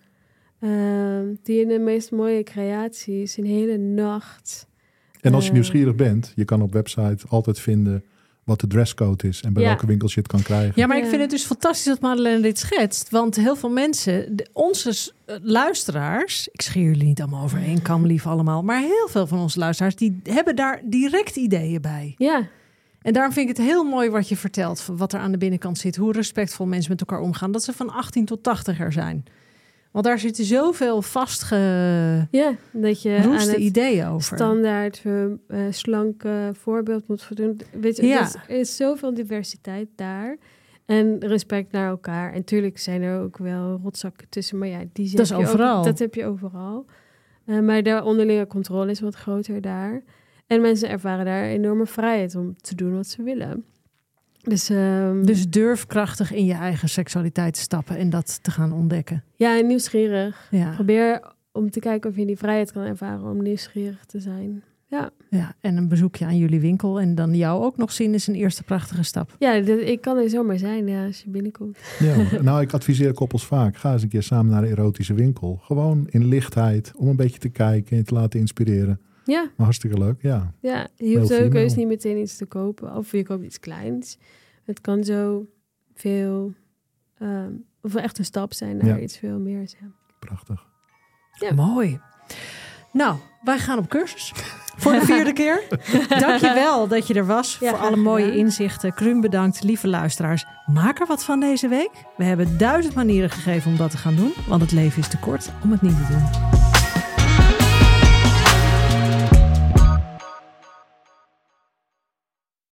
Speaker 6: Uh, die in de meest mooie creaties een hele nacht.
Speaker 8: En als je
Speaker 6: uh,
Speaker 8: nieuwsgierig bent, je kan op website altijd vinden wat de dresscode is en bij
Speaker 6: ja.
Speaker 8: welke winkels je het kan krijgen.
Speaker 9: Ja, maar
Speaker 6: ja.
Speaker 9: ik vind het dus fantastisch dat Madeleine dit schetst. Want heel veel mensen, de, onze luisteraars, ik scheer jullie niet allemaal over één kam, lief allemaal, maar heel veel van onze luisteraars, die hebben daar direct ideeën bij.
Speaker 6: Ja.
Speaker 9: En daarom vind ik het heel mooi wat je vertelt, van wat er aan de binnenkant zit, hoe respectvol mensen met elkaar omgaan, dat ze van achttien tot tachtig er zijn. Want daar zitten zoveel vastge...
Speaker 6: Ja, dat je aan het
Speaker 9: ideeën over.
Speaker 6: standaard uh, slanke voorbeeld moet voldoen. Weet je,
Speaker 9: ja.
Speaker 6: er is zoveel diversiteit daar. En respect naar elkaar. En natuurlijk zijn er ook wel rotzakken tussen. Maar ja, die
Speaker 9: dat is overal.
Speaker 6: Ook, dat heb je overal. Uh, maar de onderlinge controle is wat groter daar. En mensen ervaren daar enorme vrijheid om te doen wat ze willen. Dus, um,
Speaker 9: dus durf krachtig in je eigen seksualiteit te stappen en dat te gaan ontdekken.
Speaker 6: Ja, en nieuwsgierig.
Speaker 9: Ja.
Speaker 6: Probeer om te kijken of je die vrijheid kan ervaren om nieuwsgierig te zijn. Ja.
Speaker 9: Ja, en een bezoekje aan jullie winkel en dan jou ook nog zien is een eerste prachtige stap.
Speaker 6: Ja, dat, ik kan er zomaar zijn ja, als je binnenkomt.
Speaker 8: Ja, nou, ik adviseer koppels vaak. Ga eens een keer samen naar de erotische winkel. Gewoon in lichtheid, om een beetje te kijken en te laten inspireren.
Speaker 6: Ja.
Speaker 8: Maar hartstikke leuk, ja.
Speaker 6: Ja, je hoeft ook heus niet meteen iets te kopen. Of je koopt iets kleins. Het kan zo veel... Um, of echt een stap zijn naar ja. iets veel meer. Ja.
Speaker 8: Prachtig.
Speaker 9: Ja. Mooi. Nou, wij gaan op cursus. Voor de vierde keer. Dank je wel dat je er was. Ja, voor alle mooie gedaan. inzichten. Kruun bedankt, lieve luisteraars. Maak er wat van deze week. We hebben duizend manieren gegeven om dat te gaan doen. Want het leven is te kort om het niet te doen.